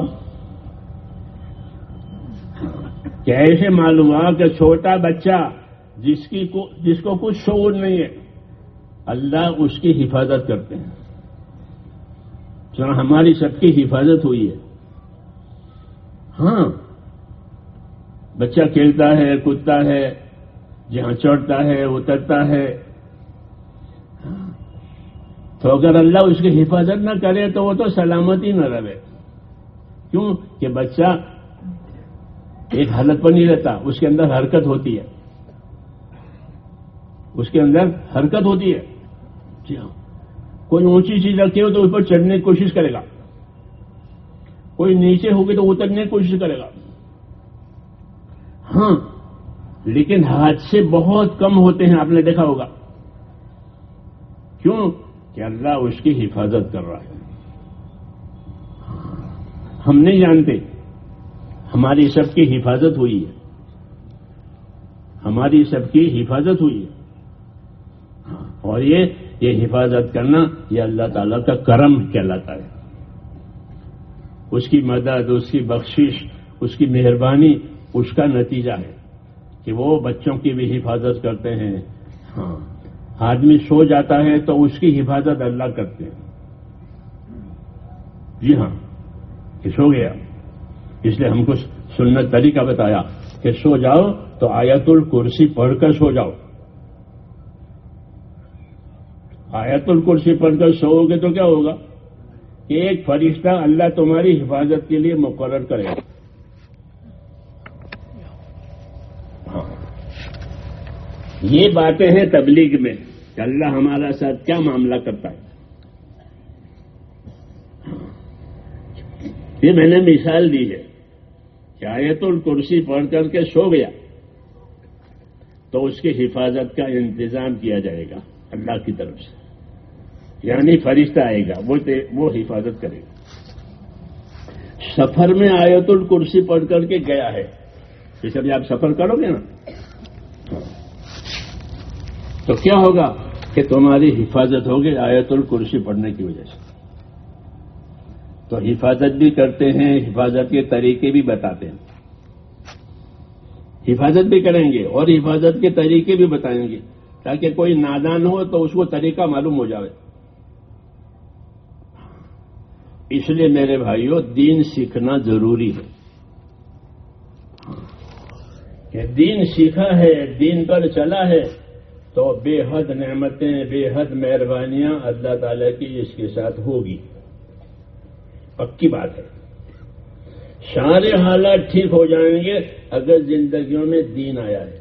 کیسے معلوم ہوا کہ چھوٹا بچہ جس کو کچھ شعور نہیں ہے، اللہ اس کی حفاظت کرتے ہیں. چلو ہماری سب کی حفاظت ہوئی ہے. ہاں، بچہ کھیلتا ہے، کودتا ہے، جہاں چڑھتا ہے اترتا ہے، تو اگر اللہ اس کی حفاظت نہ کرے تو وہ تو سلامت ہی نہ رہے. کیوں کہ بچہ ایک حالت پر نہیں رہتا، اس کے اندر حرکت ہوتی ہے، اس کے اندر حرکت ہوتی ہے. جی ہاں، کوئی اونچی چیز رکھے ہو تو اوپر چڑھنے کی کوشش کرے گا، کوئی نیچے ہوگی تو اترنے کی کوشش کرے گا. ہاں، لیکن حادثے بہت کم ہوتے ہیں، آپ نے دیکھا ہوگا. کیوں کہ اللہ اس کی حفاظت کر رہا ہے. ہم نہیں جانتے، ہماری سب کی حفاظت ہوئی ہے، ہماری سب کی حفاظت ہوئی ہے. اور یہ حفاظت کرنا یہ اللہ تعالیٰ کا کرم کہلاتا ہے. اس کی مدد، اس کی بخشش، اس کی مہربانی، اس کا نتیجہ ہے کہ وہ بچوں کی بھی حفاظت کرتے ہیں. ہاں، آدمی سو جاتا ہے تو اس کی حفاظت اللہ کرتے ہیں. جی ہاں، کہ سو گیا، اس لیے ہم کو سنت طریقہ بتایا کہ سو جاؤ تو آیت الکرسی پڑھ کر سو جاؤ. آیت الکرسی پڑھ کر سو گے تو کیا ہوگا کہ ایک فرشتہ اللہ تمہاری حفاظت کے لیے مقرر کرے گا. ہاں، یہ باتیں ہیں تبلیغ میں کہ اللہ ہمارا ساتھ کیا معاملہ کرتا ہے. یہ میں نے مثال دی ہے کہ آیت الکرسی پڑھ کر کے سو گیا تو اس کی حفاظت کا انتظام کیا جائے گا اللہ کی طرف سے، یعنی فرشتہ آئے گا، وہ حفاظت کرے گا. سفر میں آیت الکرسی پڑھ کر کے گیا ہے، جیسے ابھی آپ سفر کرو گے نا تو کیا ہوگا کہ تمہاری حفاظت ہوگی آیت الکرسی پڑھنے کی وجہ سے. تو حفاظت بھی کرتے ہیں، حفاظت کے طریقے بھی بتاتے ہیں. حفاظت بھی کریں گے اور حفاظت کے طریقے بھی بتائیں گے تاکہ کوئی نادان ہو تو اس کو طریقہ معلوم ہو جائے. اس لیے میرے بھائیوں دین سیکھنا ضروری ہے. کہ دین سیکھا ہے، دین پر چلا ہے تو بے حد نعمتیں، بے حد مہربانیاں اللہ تعالیٰ کی اس کے ساتھ ہوگی. پکی بات ہے. سارے حالات ٹھیک ہو جائیں گے اگر زندگیوں میں دین آیا ہے.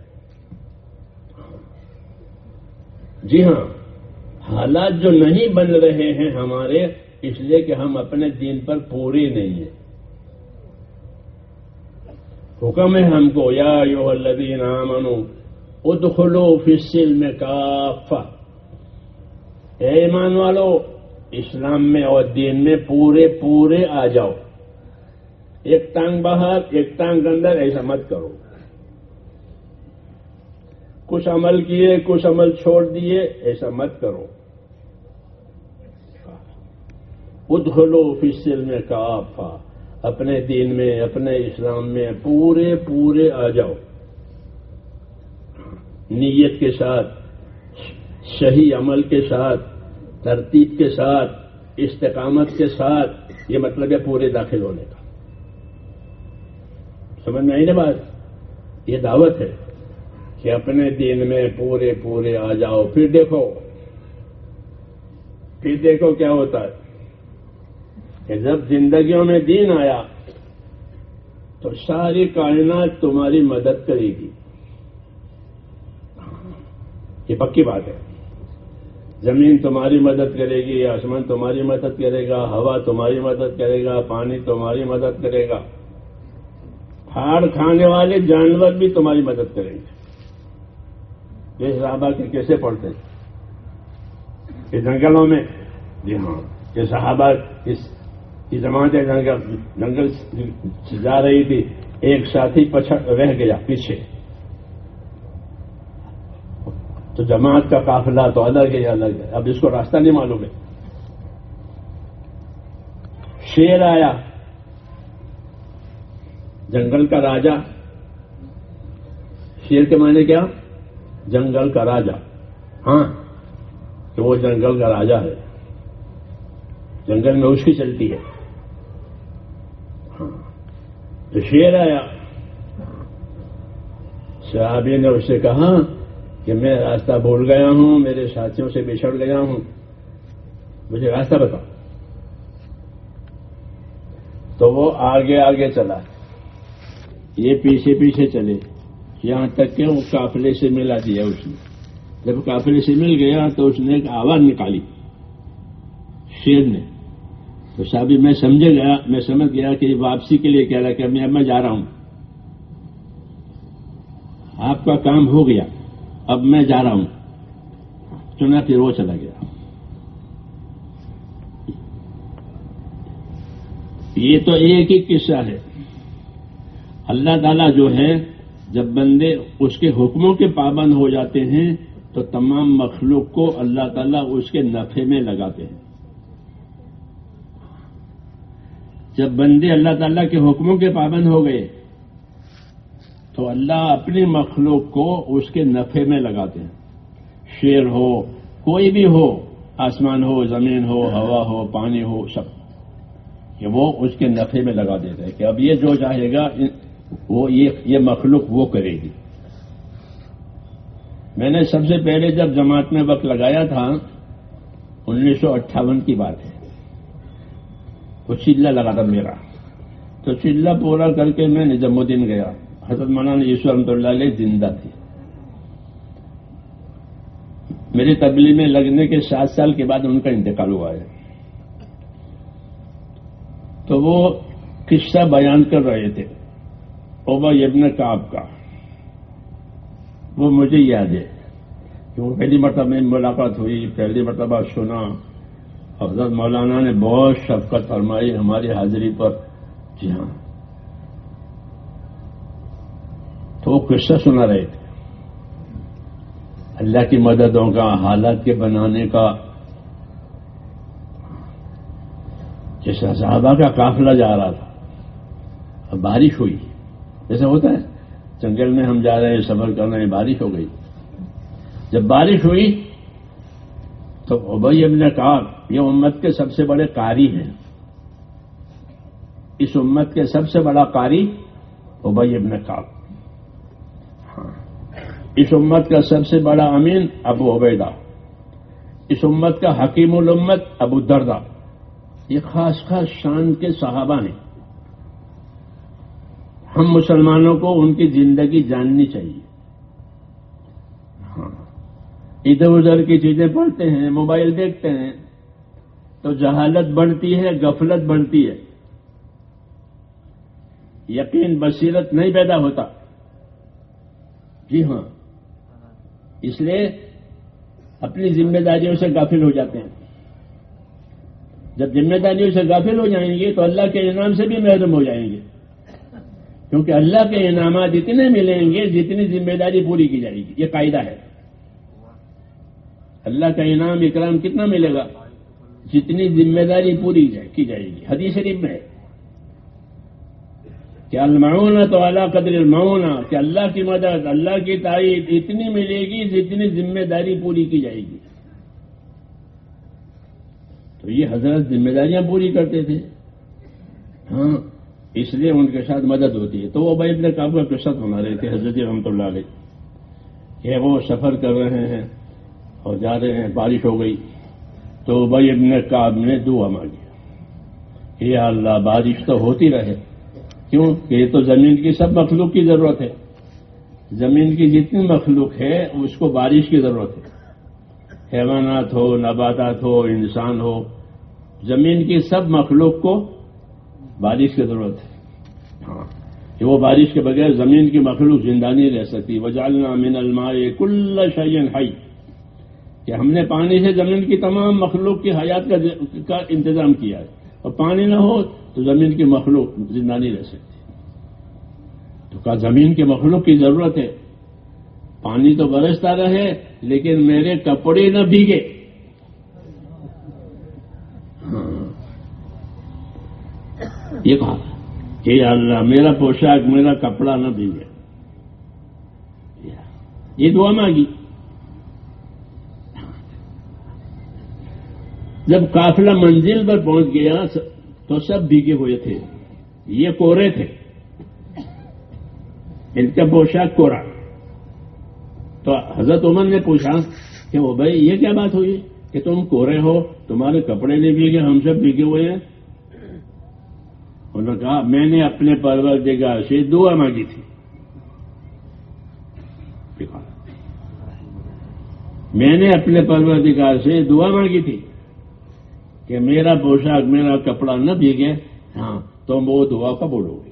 جی ہاں، حالات جو نہیں بن رہے ہیں ہمارے اس لیے کہ ہم اپنے دین پر پورے نہیں ہیں. حکم ہے ہم کو یا ایھا الذین آمنوا ادخلوا فی السلم کافہ، اے ایمان والو اسلام میں اور دین میں پورے آ جاؤ. ایک ٹانگ باہر ایک ٹانگ اندر ایسا مت کرو. کچھ عمل کیے کچھ عمل چھوڑ دیے ایسا مت کرو. ادخلوا فی السلم کافہ، اپنے دین میں اپنے اسلام میں پورے آ جاؤ. نیت کے ساتھ، صحیح عمل کے ساتھ، ترتیب کے ساتھ، استقامت کے ساتھ، یہ مطلب ہے پورے داخل ہونے کا. سمجھ میں آئی نا بات؟ یہ دعوت ہے کہ اپنے دین میں پورے آ جاؤ. پھر دیکھو کیا ہوتا ہے کہ جب زندگیوں میں دین آیا تو ساری کائنات تمہاری مدد کرے گی. یہ پکی بات ہے. زمین تمہاری مدد کرے گی، آسمان تمہاری مدد کرے گا، ہوا تمہاری مدد کرے گا، پانی تمہاری مدد کرے گا، پھاڑ کھانے والے جانور بھی تمہاری مدد کریں گے. یہ صحابہ کے کیسے پڑھتے ہیں کہ جنگلوں میں؟ جی ہاں، یہ صحابہ اس جماعت جنگل سے جا رہی تھی، ایک ساتھی رہ گیا پیچھے، تو جماعت کا قافلہ تو الگ ہے. اب اس کو راستہ نہیں معلوم ہے. شیر آیا، جنگل کا راجا. شیر کے معنی کیا؟ جنگل کا راجا. ہاں، تو وہ جنگل کا راجا ہے، جنگل میں اس کی چلتی ہے. ہاں، تو شیر آیا. صحابی نے اس سے کہا کہ میں راستہ بھول گیا ہوں، میرے ساتھیوں سے بچھڑ گیا ہوں، مجھے راستہ بتا. تو وہ آگے چلا، یہ پیچھے چلے، یہاں تک کہ وہ قافلے سے ملا دیا اس نے. جب قافلے سے مل گیا تو اس نے ایک آواز نکالی شیر نے. تو صحابی میں سمجھ گیا کہ واپسی کے لیے کہہ رہا کہ میں جا رہا ہوں، آپ کا کام ہو گیا، اب میں جا رہا ہوں. چنا پھر وہ چلا گیا. یہ تو ایک ہی قصہ ہے. اللہ تعالیٰ جو ہے جب بندے اس کے حکموں کے پابند ہو جاتے ہیں تو تمام مخلوق کو اللہ تعالیٰ اس کے نفع میں لگاتے ہیں. جب بندے اللہ تعالیٰ کے حکموں کے پابند ہو گئے تو اللہ اپنی مخلوق کو اس کے نفع میں لگاتے ہیں. شیر ہو، کوئی بھی ہو، آسمان ہو، زمین ہو، ہوا ہو، پانی ہو، سب کہ وہ اس کے نفع میں لگا دیتے ہیں کہ اب یہ جو چاہے گا وہ یہ مخلوق وہ کرے گی. میں نے سب سے پہلے جب جماعت میں وقت لگایا تھا 1958 کی بات ہے، وہ چلہ لگا تھا میرا. تو چلہ پورا کر کے میں نظام الدین گیا. حضرت مولانا یوسف رحمۃ اللہ علیہ زندہ تھے. میری تبلیغ میں لگنے کے 7 سال کے بعد ان کا انتقال ہوا ہے. تو وہ قصہ بیان کر رہے تھے ابی ابن کعب کا. وہ مجھے یاد ہے کہ وہ پہلی مرتبہ میں ملاقات ہوئی، پہلی مرتبہ سنا. حضرت مولانا نے بہت شفقت فرمائی ہماری حاضری پر. جی ہاں، تو وہ قصہ سنا رہے تھے اللہ کی مددوں کا، حالات کے بنانے کا. جیسے صحابہ کا قافلہ جا رہا تھا، اب بارش ہوئی، جیسا ہوتا ہے جنگل میں ہم جا رہے ہیں، سفر کر رہے ہیں، بارش ہو گئی. جب بارش ہوئی تو ابی ابن کعب یہ امت کے سب سے بڑے قاری ہیں. اس امت کے سب سے بڑا قاری ابی ابن کعب. اس امت کا سب سے بڑا امین ابو عبیدہ. اس امت کا حکیم الامت ابو الدرداء. یہ خاص شان کے صحابہ ہیں. ہم مسلمانوں کو ان کی زندگی جاننی چاہیے. ہاں، ادھر ادھر کی چیزیں پڑھتے ہیں، موبائل دیکھتے ہیں تو جہالت بڑھتی ہے، غفلت بڑھتی ہے، یقین بصیرت نہیں پیدا ہوتا. جی ہاں، اس لیے اپنی ذمہ داریوں سے غافل ہو جاتے ہیں. جب ذمہ داریوں سے غافل ہو جائیں گے تو اللہ کے انعام سے بھی محروم ہو جائیں گے، کیونکہ اللہ کے انعامات اتنے ملیں گے جتنی ذمہ داری پوری کی جائے گی. یہ قاعدہ ہے. اللہ کا انعام اکرام کتنا ملے گا؟ جتنی ذمہ داری پوری کی جائے گی. حدیث شریف میں ہے کہ المعونۃ علی قدر المعونہ، کہ اللہ کی مدد، اللہ کی تائید اتنی ملے گی جتنی ذمہ داری پوری کی جائے گی. تو تو یہ حضرت ذمہ داریاں پوری کرتے تھے، ہاں، اس لیے ان کے ساتھ مدد ہوتی ہے۔ تو وہ ابی ابن کعب کا قصہ سنا رہے تھے حضرت رحمۃ اللہ علیہ کہ وہ سفر کر رہے ہیں اور جا رہے ہیں، بارش ہو گئی تو ابی ابن کعب نے دعا مانگی کہ یا اللہ بارش تو ہوتی رہے، کیوں کہ یہ تو زمین کی سب مخلوق کی ضرورت ہے، زمین کی جتنی مخلوق ہے اس کو بارش کی ضرورت ہے، حیوانات ہو، نباتات ہو، انسان ہو، زمین کی سب مخلوق کو بارش کی ضرورت ہے، ہاں، کہ وہ بارش کے بغیر زمین کی مخلوق زندہ نہیں رہ سکتی۔ وجعلنا من الماء كل شيء حي، کہ ہم نے پانی سے زمین کی تمام مخلوق کی حیات کا انتظام کیا ہے، اور پانی نہ ہو تو زمین کی مخلوق زندہ نہیں رہ سکتی۔ تو کہا زمین کی مخلوق کی ضرورت ہے، پانی تو برستا رہے لیکن میرے کپڑے نہ بھیگے، یہ کہا کہ یا اللہ میرا پوشاک، میرا کپڑا نہ بھیگے، یہ دعا مانگی۔ جب قافلہ منزل پر پہنچ گیا تو سب بھیگے ہوئے تھے، یہ کورے تھے، ان کا پوشاک کورا۔ تو حضرت عمر نے پوچھا کہ وہ بھائی یہ کیا بات ہوئی کہ تم کورے ہو، تمہارے کپڑے نہیں بھیگے، ہم سب بھیگے ہوئے ہیں؟ انہوں نے کہا میں نے اپنے پروردگار سے دعا مانگی تھی، میں نے اپنے پروردگار سے دعا مانگی تھی کہ میرا پوشاک، میرا کپڑا نہ بھیگے، ہاں تو وہ دعا قبول ہوگی۔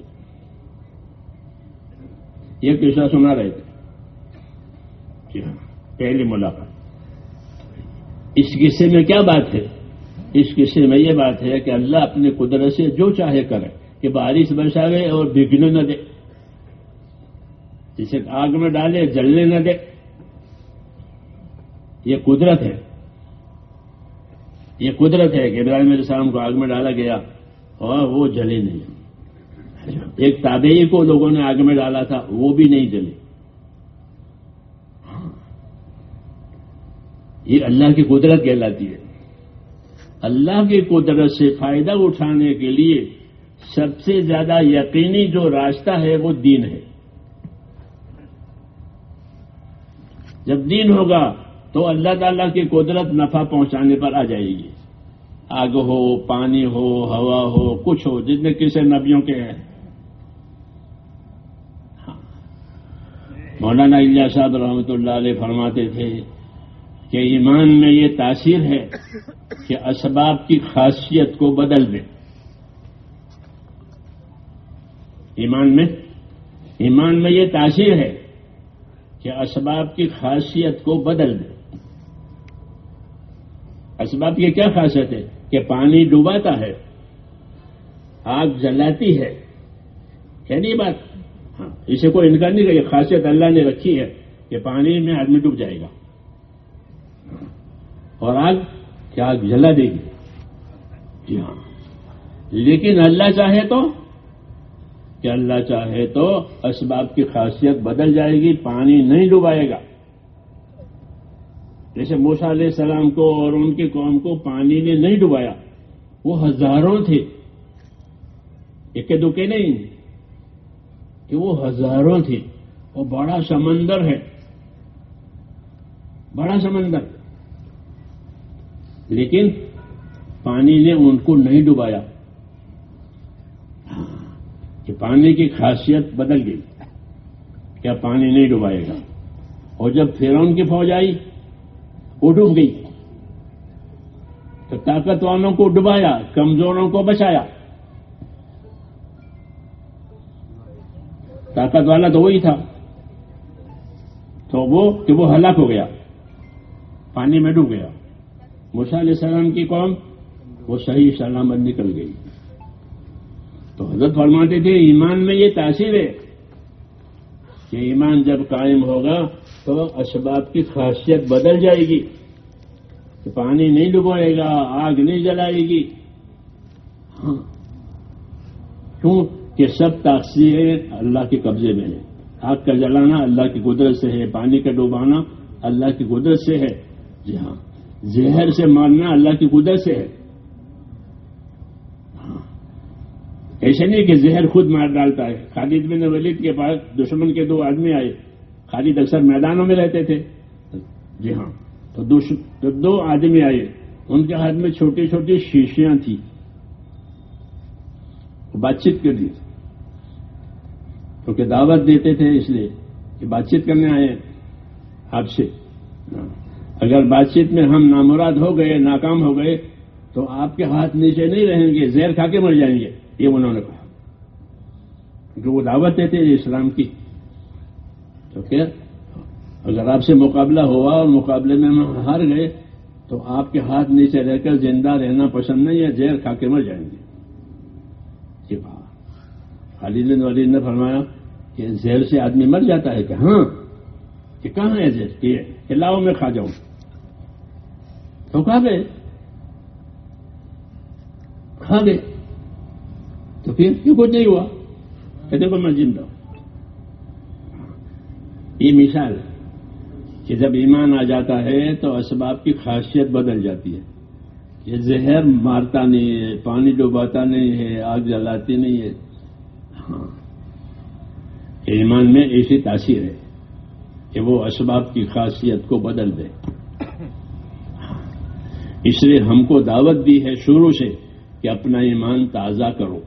یہ قصہ سنا رہے تھے، جی ہاں، پہلی ملاقات۔ اس قصے میں کیا بات ہے؟ اس قصے میں یہ بات ہے کہ اللہ اپنی قدرت سے جو چاہے کرے، کہ بارش برساوے اور بھیگنے نہ دے، جسے آگ میں ڈالے جلنے نہ دے، یہ قدرت ہے، یہ قدرت ہے کہ ابراہیم علیہ السلام کو آگ میں ڈالا گیا اور وہ جلے نہیں۔ ایک تابعی کو لوگوں نے آگ میں ڈالا تھا، وہ بھی نہیں جلے۔ یہ اللہ کی قدرت کہلاتی ہے۔ اللہ کی قدرت سے فائدہ اٹھانے کے لیے سب سے زیادہ یقینی جو راستہ ہے وہ دین ہے۔ جب دین ہوگا تو اللہ تعالیٰ کی قدرت نفع پہنچانے پر آ جائے گی، آگ ہو، پانی ہو، ہوا ہو، کچھ ہو، جتنے قصے نبیوں کے ہیں۔ مولانا الیاس صاحب رحمۃ اللہ علیہ فرماتے تھے کہ ایمان میں یہ تاثیر ہے کہ اسباب کی خاصیت کو بدل دے۔ ایمان میں یہ تاثیر ہے کہ اسباب کی خاصیت کو بدل دے۔ اسباب کی کیا خاصیت ہے؟ کہ پانی ڈوباتا ہے، آگ جلاتی ہے نہیں بات؟ ہاں، اسے کوئی انکار نہیں کرے، خاصیت اللہ نے رکھی ہے کہ پانی میں آدمی ڈوب جائے گا، اور آگ کیا آگ جلا دے گی؟ جی ہاں، لیکن اللہ چاہے تو، کہ اللہ چاہے تو اسباب کی خاصیت بدل جائے گی، پانی نہیں ڈبائے گا۔ جیسے موسیٰ علیہ السلام کو اور ان کی قوم کو پانی نے نہیں ڈبایا، وہ ہزاروں تھے، ایک دو کے نہیں، کہ وہ ہزاروں تھے، وہ بڑا سمندر ہے، بڑا سمندر، لیکن پانی نے ان کو نہیں ڈبایا، کہ پانی کی خاصیت بدل گئی، کیا پانی نہیں ڈبائے گا۔ اور جب فرعون کی فوج آئی وہ ڈوب گئی، تو طاقت والوں کو ڈبایا، کمزوروں کو بچایا۔ طاقت والا تو وہی تھا، تو وہ ہلاک ہو گیا، پانی میں ڈوب گیا۔ موسیٰ علیہ السلام کی قوم وہ صحیح سلامت نکل گئی۔ تو حضرت فرماتے تھے ایمان میں یہ تاثیر ہے کہ ایمان جب قائم ہوگا تو اسباب کی خاصیت بدل جائے گی، کہ پانی نہیں ڈبوئے گا، آگ نہیں جلائے گی، ہاں، کیوں کہ سب تاثیریں اللہ کے قبضے میں ہیں۔ آگ کا جلانا اللہ کی قدرت سے ہے، پانی کا ڈوبانا اللہ کی قدرت سے ہے، جی ہاں، زہر سے مارنا اللہ کی قدرت سے ہے، ایسے نہیں کہ زہر خود مار ڈالتا ہے. خالد بن ولید کے پاس دشمن کے 2 آدمی آئے. خالد اکثر میدانوں میں رہتے تھے. جی ہاں. تو 2 آدمی آئے. ان کے ہاتھ میں چھوٹی چھوٹی شیشیاں تھیں. بات چیت کر دی کیونکہ دعوت دیتے تھے اس لیے کہ بات چیت کرنے آئے آپ سے. اگر بات چیت میں ہم نامراد ہو گئے, ناکام ہو گئے تو آپ کے ہاتھ نیچے نہیں رہیں گے, زہر کھا کے مر جائیں گے. یہ انہوں نے کہا کیونکہ وہ دعوت دیتے تھے اسلام کی. تو کیا اگر آپ سے مقابلہ ہوا اور مقابلے میں ہم ہار گئے تو آپ کے ہاتھ نیچے رہ کر زندہ رہنا پسند نہیں ہے, زہر کھا کے مر جائیں گے. یہ کہا. خالد بن ولید نے فرمایا کہ زہر سے آدمی مر جاتا ہے کہ ہاں, کہ کہاں ہے زہر, کہ لاؤ میں کھا جاؤں. تو کھا گئے. تو پھر کیوں کچھ نہیں ہوا, کہتے کو میں زندہ ہوں. یہ مثال ہے کہ جب ایمان آ جاتا ہے تو اسباب کی خاصیت بدل جاتی ہے. یہ زہر مارتا نہیں ہے, پانی ڈباتا نہیں ہے, آگ جلاتی نہیں ہے. ہاں, ایمان میں ایسی تاثیر ہے کہ وہ اسباب کی خاصیت کو بدل دے. اس لیے ہم کو دعوت دی ہے شروع سے کہ اپنا ایمان تازہ کرو.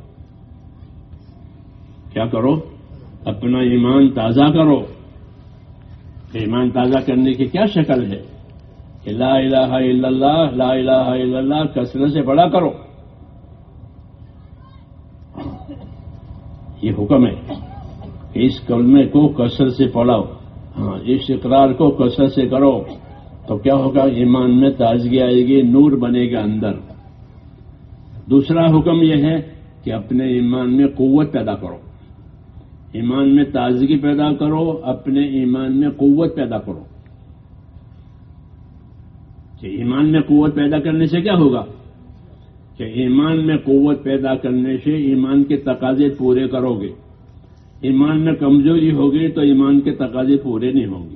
کیا کرو؟ اپنا ایمان تازہ کرو. ایمان تازہ کرنے کی کیا شکل ہے کہ لا الہ الا اللہ, لا الہ الا اللہ کثرت سے پڑھا کرو. یہ حکم ہے کہ اس کلمے کو کثرت سے پڑھاؤ. ہاں, اس اقرار کو کثرت سے کرو تو کیا ہوگا, ایمان میں تازگی آئے گی, نور بنے گا اندر. دوسرا حکم یہ ہے کہ اپنے ایمان میں قوت پیدا کرو. ایمان میں تازگی پیدا کرو, اپنے ایمان میں قوت پیدا کرو. کہ ایمان میں قوت پیدا کرنے سے کیا ہوگا کہ ایمان میں قوت پیدا کرنے سے ایمان کے تقاضے پورے کرو گے. ایمان میں کمزوری ہوگی تو ایمان کے تقاضے پورے نہیں ہوں گے.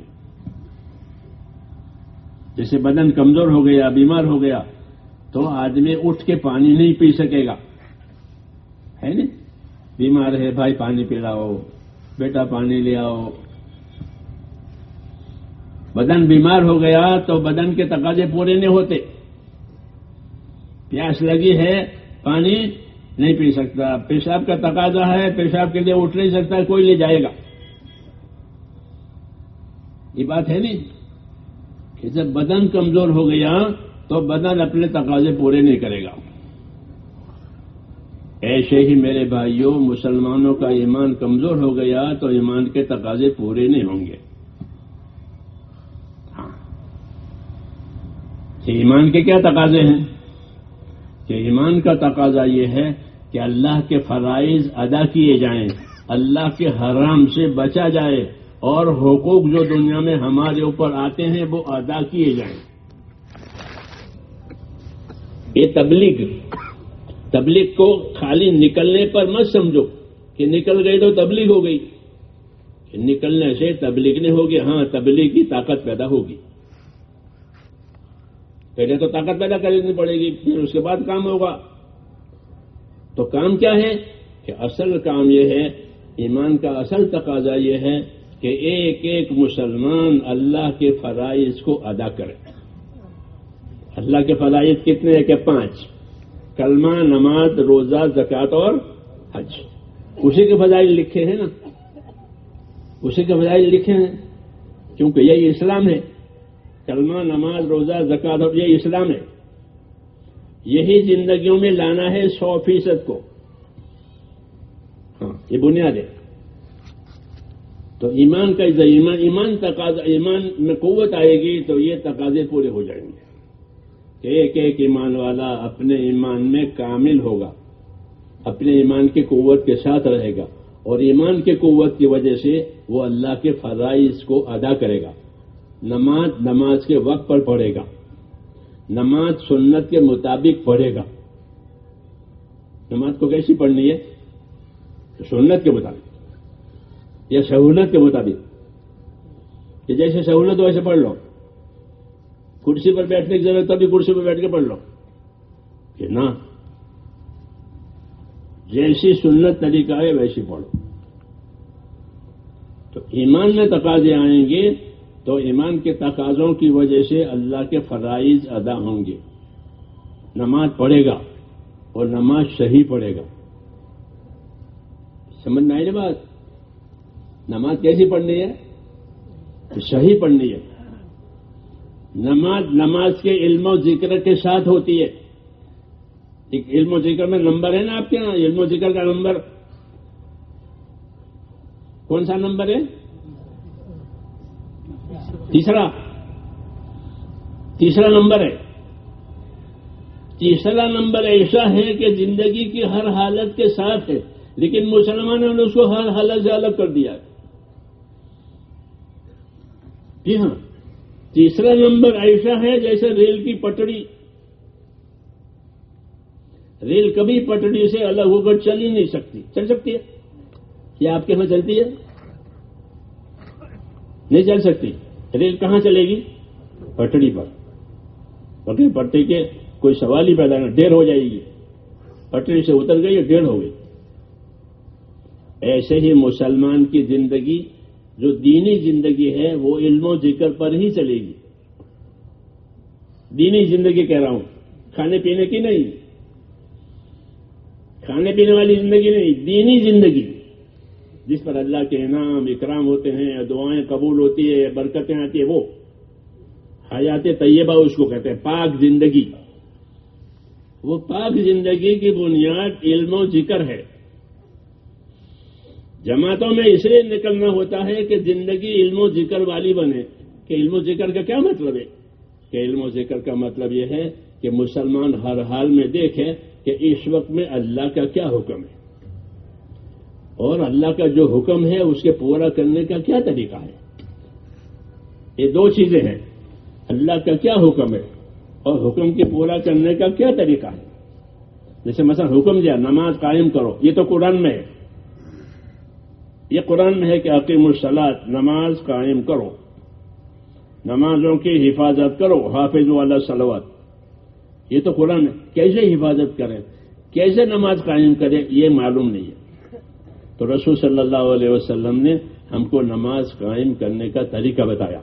جیسے بدن کمزور ہو گیا, بیمار ہو گیا تو آدمی اٹھ کے پانی نہیں پی سکے گا, ہے نا. بیمار ہے, بھائی پانی پلاؤ, بیٹا پانی لے آؤ. بدن بیمار ہو گیا تو بدن کے تقاضے پورے نہیں ہوتے. پیاس لگی ہے, پانی نہیں پی سکتا. پیشاب کا تقاضا ہے, پیشاب کے لیے اٹھ نہیں سکتا, کوئی لے جائے گا. یہ بات ہے نہیں کہ جب بدن کمزور ہو گیا تو بدن اپنے تقاضے پورے نہیں کرے گا. ایسے ہی میرے بھائیوں, مسلمانوں کا ایمان کمزور ہو گیا تو ایمان کے تقاضے پورے نہیں ہوں گے. ہاں, ایمان کے کیا تقاضے ہیں کہ ایمان کا تقاضا یہ ہے کہ اللہ کے فرائض ادا کیے جائیں, اللہ کے حرام سے بچا جائے, اور حقوق جو دنیا میں ہمارے اوپر آتے ہیں وہ ادا کیے جائیں. یہ تبلیغ کو خالی نکلنے پر مت سمجھو کہ نکل گئی تو تبلیغ ہو گئی. نکلنے سے تبلیغ نہیں ہوگی. ہاں, تبلیغ کی طاقت پیدا ہوگی. پہلے تو طاقت پیدا کرنی پڑے گی, پھر اس کے بعد کام ہوگا. تو کام کیا ہے کہ اصل کام یہ ہے, ایمان کا اصل تقاضا یہ ہے کہ ایک ایک مسلمان اللہ کے فرائض کو ادا کرے. اللہ کے فرائض کتنے ہیں کہ 5: کلمہ, نماز, روزہ, زکوٰۃ اور حج. اسی کے فضائل لکھے ہیں نا, اسی کے فضائل لکھے ہیں کیونکہ یہی اسلام ہے. کلمہ, نماز, روزہ, زکوٰۃ اور یہ اسلام ہے. یہی زندگیوں میں لانا ہے 100% کو. ہاں, یہ بنیاد ہے. تو ایمان کا ایمان تقاضا, ایمان میں قوت آئے گی تو یہ تقاضے پورے ہو جائیں گے. ایک ایک ایمان والا اپنے ایمان میں کامل ہوگا, اپنے ایمان کی قوت کے ساتھ رہے گا, اور ایمان کی قوت کی وجہ سے وہ اللہ کے فرائض کو ادا کرے گا. نماز کے وقت پر پڑھے گا, نماز سنت کے مطابق پڑھے گا. نماز کو کیسی پڑھنی ہے؟ سنت کے مطابق یا سہولت کے مطابق, کہ جیسے سہولت ہو ویسے پڑھ لو. کرسی پر بیٹھنے کی ضرورت تبھی کرسی پر بیٹھ کے پڑھ لو, کہ نہ, جیسی سنت طریقہ ہے ویسی پڑھو. تو ایمان میں تقاضے آئیں گے تو ایمان کے تقاضوں کی وجہ سے اللہ کے فرائض ادا ہوں گے. نماز پڑھے گا اور نماز صحیح پڑھے گا. سمجھ میں آئی نا بات؟ نماز کیسی پڑھنی ہے؟ صحیح پڑھنی ہے. نماز کے علم و ذکر کے ساتھ ہوتی ہے. ایک علم و ذکر میں نمبر ہے نا آپ کے یہاں؟ علم و ذکر کا نمبر کون سا نمبر ہے؟ تیسرا نمبر ہے. تیسرا نمبر ایسا ہے کہ زندگی کی ہر حالت کے ساتھ ہے، لیکن مسلمانوں نے اس کو ہر حالت سے الگ کر دیا. جی ہاں، تیسرا نمبر ایسا ہے جیسے ریل کی پٹڑی. ریل کبھی پٹڑی سے الگ ہو کر چل ہی نہیں سکتی. چل سکتی ہے؟ کیا آپ کے یہاں چلتی ہے؟ نہیں چل سکتی. ریل کہاں چلے گی؟ پٹڑی پر. پٹڑی پٹری کے کوئی سوال ہی پیدا نہیں، ڈیر ہو جائے گی. پٹڑی سے اتر گئی اور ڈیر ہو گئی. ایسے ہی مسلمان کی زندگی جو دینی زندگی ہے وہ علم و ذکر پر ہی چلے گی. دینی زندگی کہہ رہا ہوں، کھانے پینے کی نہیں، کھانے پینے والی زندگی نہیں، دینی زندگی جس پر اللہ کے انعام اکرام ہوتے ہیں، دعائیں قبول ہوتی ہے، برکتیں آتی ہیں، وہ حیات طیبہ اس کو کہتے ہیں، پاک زندگی. وہ پاک زندگی کی بنیاد علم و ذکر ہے. جماعتوں میں اس لیے نکلنا ہوتا ہے کہ زندگی علم و ذکر والی بنے. کہ علم و ذکر کا کیا مطلب ہے؟ کہ علم و ذکر کا مطلب یہ ہے کہ مسلمان ہر حال میں دیکھے کہ اس وقت میں اللہ کا کیا حکم ہے اور اللہ کا جو حکم ہے اس کے پورا کرنے کا کیا طریقہ ہے. یہ دو چیزیں ہیں، اللہ کا کیا حکم ہے اور حکم کے پورا کرنے کا کیا طریقہ ہے. جیسے مثلا حکم دیا نماز قائم کرو، یہ تو قرآن میں ہے. یہ قرآن میں ہے کہ اقیموا الصلاۃ، نماز قائم کرو، نمازوں کی حفاظت کرو، حافظوا علی الصلوات. یہ تو قرآن ہے. کیسے حفاظت کریں، کیسے نماز قائم کریں، یہ معلوم نہیں ہے. تو رسول صلی اللہ علیہ وسلم نے ہم کو نماز قائم کرنے کا طریقہ بتایا،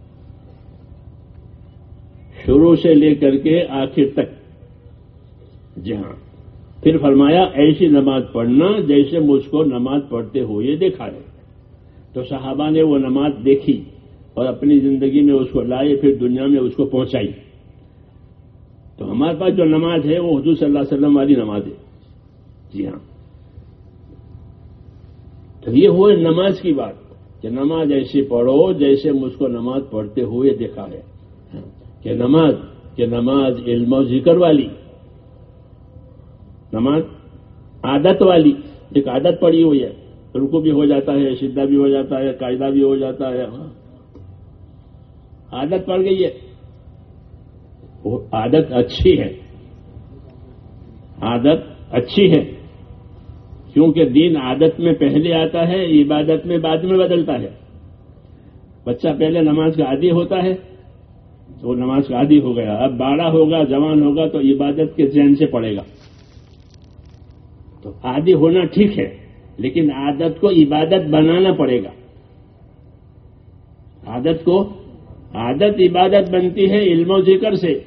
شروع سے لے کر کے آخر تک. جی ہاں، پھر فرمایا ایسی نماز پڑھنا جیسے مجھ کو نماز پڑھتے ہوئے دیکھا ہے. تو صحابہ نے وہ نماز دیکھی اور اپنی زندگی میں اس کو لائے، پھر دنیا میں اس کو پہنچائی. تو ہمارے پاس جو نماز ہے وہ حضور صلی اللہ علیہ وسلم والی نماز ہے. جی ہاں، تو یہ ہوئے نماز کی بات کہ نماز ایسی پڑھو جیسے مجھ کو نماز پڑھتے ہوئے دیکھا ہے. کہ نماز علم و ذکر والی، نماز عادت والی. ایک عادت پڑی ہوئی ہے، رکوع بھی ہو جاتا ہے، سجدہ بھی ہو جاتا ہے، قاعدہ بھی ہو جاتا ہے. عادت پڑ گئی ہے، وہ عادت اچھی ہے. عادت اچھی ہے کیونکہ دین عادت میں پہلے آتا ہے، عبادت میں بعد میں بدلتا ہے. بچہ پہلے نماز کا عادی ہوتا ہے تو وہ نماز کا عادی ہو گیا. اب بڑا ہوگا، جوان ہوگا تو عبادت کے ذہن سے پڑے گا. تو عادی ہونا ٹھیک ہے، لیکن عادت کو عبادت بنانا پڑے گا. عادت عبادت بنتی ہے علم و ذکر سے.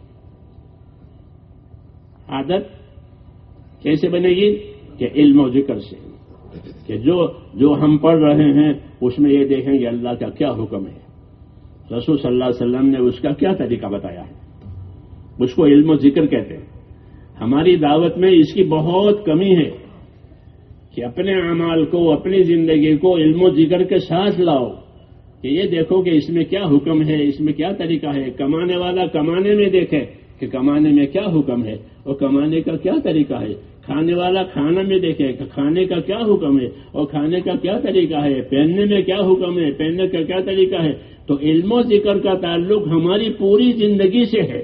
عادت کیسے بنے گی؟ کہ علم و ذکر سے. کہ جو ہم پڑھ رہے ہیں اس میں یہ دیکھیں گے اللہ کا کیا حکم ہے، رسول صلی اللہ علیہ وسلم نے اس کا کیا طریقہ بتایا ہے. اس کو علم و ذکر کہتے ہیں. ہماری دعوت میں اس کی بہت کمی ہے کہ اپنے اعمال کو، اپنی زندگی کو علم و ذکر کے ساتھ لاؤ. کہ یہ دیکھو کہ اس میں کیا حکم ہے، اس میں کیا طریقہ ہے. کمانے والا کمانے میں دیکھے کہ کمانے میں کیا حکم ہے اور کمانے کا کیا طریقہ ہے. کھانے والا کھانا میں دیکھے کہ کھانے کا کیا حکم ہے اور کھانے کا کیا طریقہ ہے. پہننے میں کیا حکم ہے، پہننے کا کیا طریقہ ہے. تو علم و ذکر کا تعلق ہماری پوری زندگی سے ہے.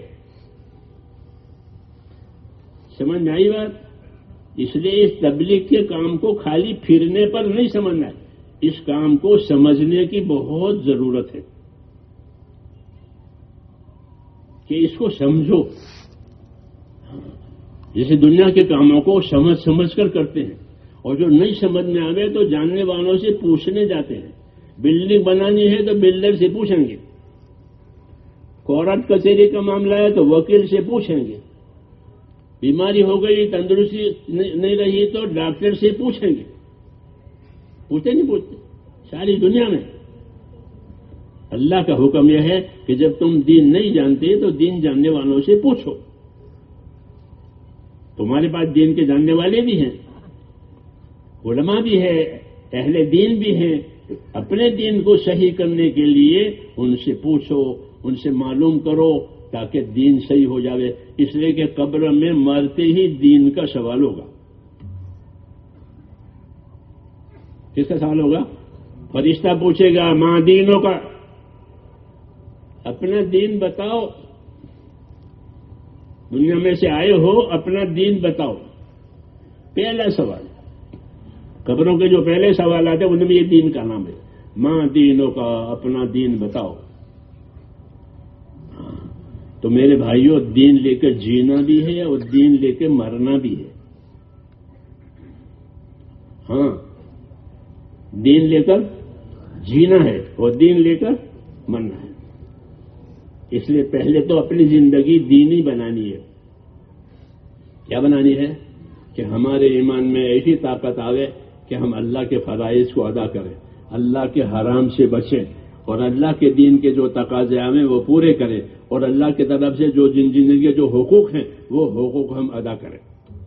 سمجھ میں آئی بات؟ اس لیے اس تبلیغ کے کام کو خالی پھرنے پر نہیں سمجھنا ہے، اس کام کو سمجھنے کی بہت ضرورت ہے کہ اس کو سمجھو. جیسے دنیا کے کاموں کو سمجھ سمجھ کر کرتے ہیں، اور جو نہیں سمجھ میں آئے تو جاننے والوں سے پوچھنے جاتے ہیں. بلڈنگ بنانی ہے تو بلڈر سے پوچھیں گے، کورٹ کچہری کا معاملہ ہے تو وکیل سے پوچھیں گے، بیماری ہو گئی تندرستی نہیں رہی تو ڈاکٹر سے پوچھیں گے. پوچھتے نہیں پوچھتے ساری دنیا میں. اللہ کا حکم یہ ہے کہ جب تم دین نہیں جانتے تو دین جاننے والوں سے پوچھو. تمہارے پاس دین کے جاننے والے بھی ہیں، علماء بھی ہیں، اہل دین بھی ہیں. اپنے دین کو صحیح کرنے کے لیے ان سے پوچھو، ان سے معلوم کرو تاکہ دین صحیح ہو جاوے. اس لیے کہ قبر میں مرتے ہی دین کا سوال ہوگا. کس کا سوال ہوگا؟ فرشتہ پوچھے گا ماں دینوں کا، اپنا دین بتاؤ، دنیا میں سے آئے ہو اپنا دین بتاؤ. پہلا سوال. قبروں کے جو پہلے سوالات ہیں ان میں یہ دین کا نام ہے. ماں دینوں کا، اپنا دین بتاؤ. تو میرے بھائیوں، دین لے کر جینا بھی ہے اور دین لے کے مرنا بھی ہے. ہاں، دین لے کر جینا ہے اور دین لے کر مرنا ہے. اس لیے پہلے تو اپنی زندگی دینی بنانی ہے. کیا بنانی ہے؟ کہ ہمارے ایمان میں ایسی طاقت آوے کہ ہم اللہ کے فرائض کو ادا کریں، اللہ کے حرام سے بچیں، اور اللہ کے دین کے جو تقاضے آئے وہ پورے کریں، اور اللہ کی طرف سے جو زندگی کے جو حقوق ہیں وہ حقوق ہم ادا کریں.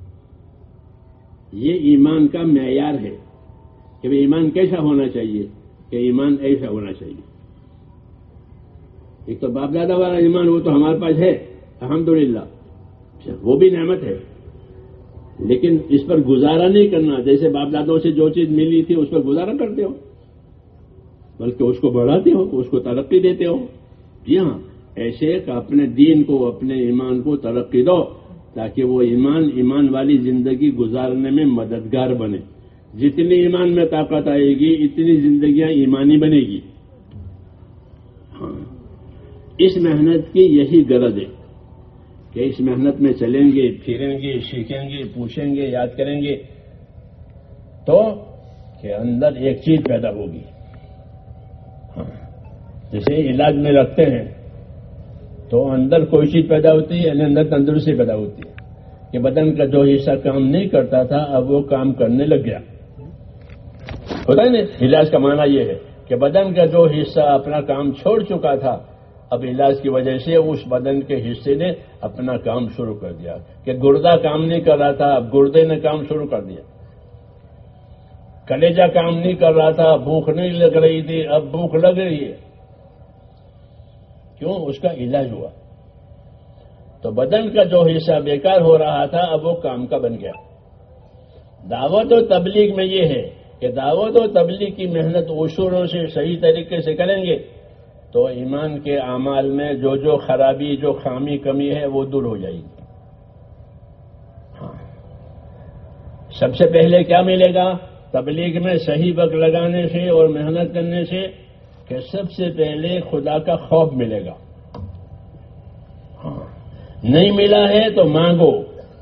یہ ایمان کا معیار ہے کہ ایمان کیسا ہونا چاہیے، کہ ایمان ایسا ہونا چاہیے. ایک تو باپ دادا والا ایمان وہ تو ہمارے پاس ہے الحمدللہ، وہ بھی نعمت ہے، لیکن اس پر گزارا نہیں کرنا. جیسے باپ دادوں سے جو چیز ملی تھی اس پر گزارا کرتے ہو، بلکہ اس کو بڑھاتے ہو، اس کو ترقی دیتے ہو. جی ہاں، ایسے کہ اپنے دین کو، اپنے ایمان کو ترقی دو تاکہ وہ ایمان والی زندگی گزارنے میں مددگار بنے. جتنی ایمان میں طاقت آئے گی اتنی زندگیاں ایمانی بنے گی. ہاں، اس محنت کی یہی غرض ہے کہ اس محنت میں چلیں گے، پھریں گے، سیکھیں گے، پوچھیں گے، یاد کریں گے تو کہ اندر ایک چیز پیدا ہوگی. ہاں، جیسے علاج میں رکھتے ہیں تو اندر کوئی چیز پیدا ہوتی ہے، یعنی اندر تندرستی پیدا ہوتی ہے کہ بدن کا جو حصہ کام نہیں کرتا تھا اب وہ کام کرنے لگ گیا. ہوتا ہے نا، علاج کا معنی یہ ہے کہ بدن کا جو حصہ اپنا کام چھوڑ چکا تھا اب علاج کی وجہ سے اس بدن کے حصے نے اپنا کام شروع کر دیا. کہ گردہ کام نہیں کر رہا تھا اب گردے نے کام شروع کر دیا. کلیجہ کام نہیں کر رہا تھا، بھوک نہیں لگ رہی تھی اب بھوک لگ رہی ہے. کیوں؟ اس کا علاج ہوا. تو بدن کا جو حصہ بیکار ہو رہا تھا اب وہ کام کا بن گیا. دعوت و تبلیغ میں یہ ہے کہ دعوت و تبلیغ کی محنت اصولوں سے صحیح طریقے سے کریں گے تو ایمان کے اعمال میں جو خرابی، جو خامی کمی ہے وہ دور ہو جائے گی. ہاں، سب سے پہلے کیا ملے گا تبلیغ میں؟ صحیح وقت لگانے سے اور محنت کرنے سے کہ سب سے پہلے خدا کا خوف ملے گا. ہاں، نہیں ملا ہے تو مانگو.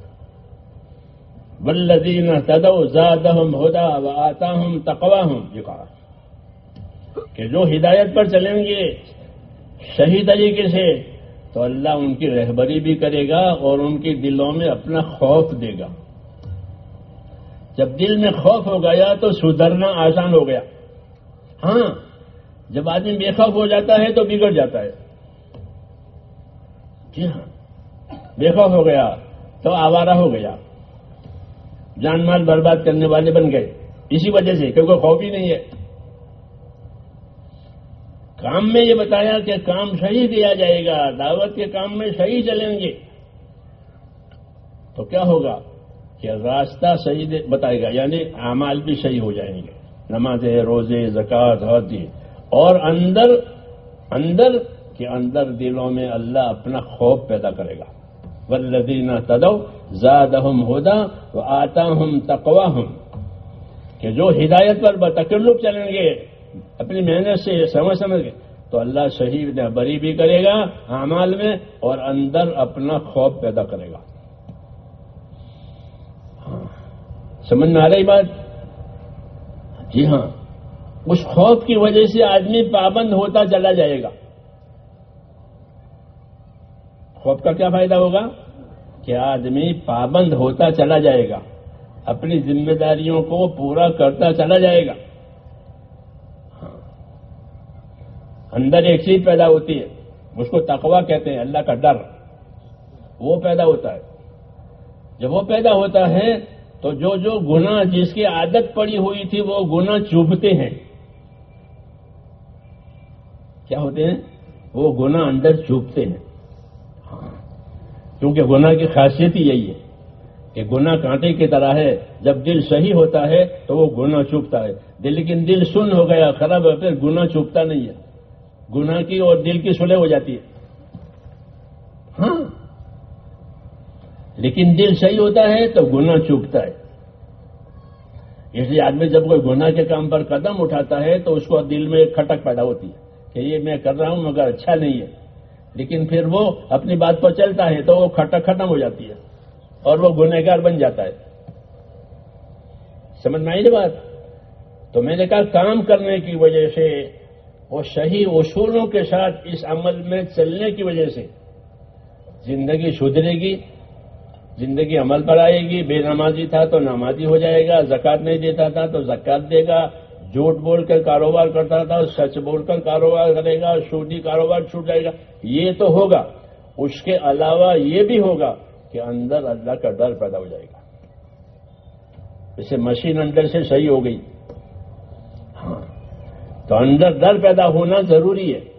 والذین اہتدوا زادہم ھدا وآتاہم تقواہم. یہ کہا کہ جو ہدایت پر چلیں گے صحیح طریقے سے تو اللہ ان کی رہبری بھی کرے گا اور ان کے دلوں میں اپنا خوف دے گا. جب دل میں خوف ہو گیا تو سدھرنا آسان ہو گیا. ہاں، جب آدمی بے خوف ہو جاتا ہے تو بگڑ جاتا ہے. جی ہاں، بے خوف ہو گیا تو آوارہ ہو گیا، جان مال برباد کرنے والے بن گئے. اسی وجہ سے کیونکہ خوف ہی نہیں ہے. کام میں یہ بتایا کہ کام صحیح دیا جائے گا، دعوت کے کام میں صحیح چلیں گے تو کیا ہوگا کہ راستہ صحیح بتائے گا، یعنی اعمال بھی صحیح ہو جائیں گے. نمازیں، روزے، زکوٰۃ، حج، اور اندر دلوں میں اللہ اپنا خوف پیدا کرے گا. والذین اہتدوا زادہم ھدا وآتاہم تقواہم. کہ جو ہدایت پر بتکلف چلیں گے اپنی محنت سے سمجھ کے تو اللہ صحیح رہبری بھی کرے گا اعمال میں اور اندر اپنا خوف پیدا کرے گا. سمجھ میں آ رہی بات؟ جی ہاں، اس خوف کی وجہ سے آدمی پابند ہوتا چلا جائے گا. خوف کا کیا فائدہ ہوگا؟ کہ آدمی پابند ہوتا چلا جائے گا، اپنی ذمہ داریوں کو پورا کرتا چلا جائے گا. اندر ایک چیز پیدا ہوتی ہے، اس کو تقویٰ کہتے ہیں، اللہ کا ڈر. وہ پیدا ہوتا ہے. جب وہ پیدا ہوتا ہے تو جو گناہ جس کی عادت پڑی ہوئی تھی وہ گناہ چبھتے ہیں. کیا ہوتے ہیں؟ وہ گناہ اندر چبھتے ہیں. کیونکہ گناہ کی خاصیت ہی یہی ہے کہ گناہ کانٹے کی طرح ہے. جب دل صحیح ہوتا ہے تو وہ گناہ چبھتا ہے. لیکن دل سن ہو گیا، خراب ہو گیا، گناہ چبھتا نہیں ہے. گناہ کی اور دل کی صلح ہو جاتی ہے. ہاں، لیکن دل صحیح ہوتا ہے تو گناہ چبھتا ہے. اس لیے آدمی جب کوئی گناہ کے کام پر قدم اٹھاتا ہے تو اس کو دل میں ایک کھٹک پیدا ہوتی ہے کہ یہ میں کر رہا ہوں مگر اچھا نہیں ہے. لیکن پھر وہ اپنی بات پر چلتا ہے تو وہ کھٹک ختم ہو جاتی ہے اور وہ گنہگار بن جاتا ہے. سمجھ میں آئی بات؟ تو میں نے کہا کام کرنے کی وجہ سے، وہ صحیح اصولوں کے ساتھ اس عمل میں چلنے کی وجہ سے زندگی سدھرے گی، زندگی عمل پر آئے گی. بے نمازی تھا تو نمازی ہو جائے گا، زکوٰۃ نہیں دیتا تھا تو زکوٰۃ دے گا، جھوٹ بول کر کاروبار کرتا تھا سچ بول کر کاروبار کرے گا، سودی کاروبار چھوٹ جائے گا. یہ تو ہوگا. اس کے علاوہ یہ بھی ہوگا کہ اندر اللہ کا ڈر پیدا ہو جائے گا. جیسے مشین اندر سے صحیح ہو گئی، ہاں، تو اندر ڈر پیدا ہونا ضروری ہے.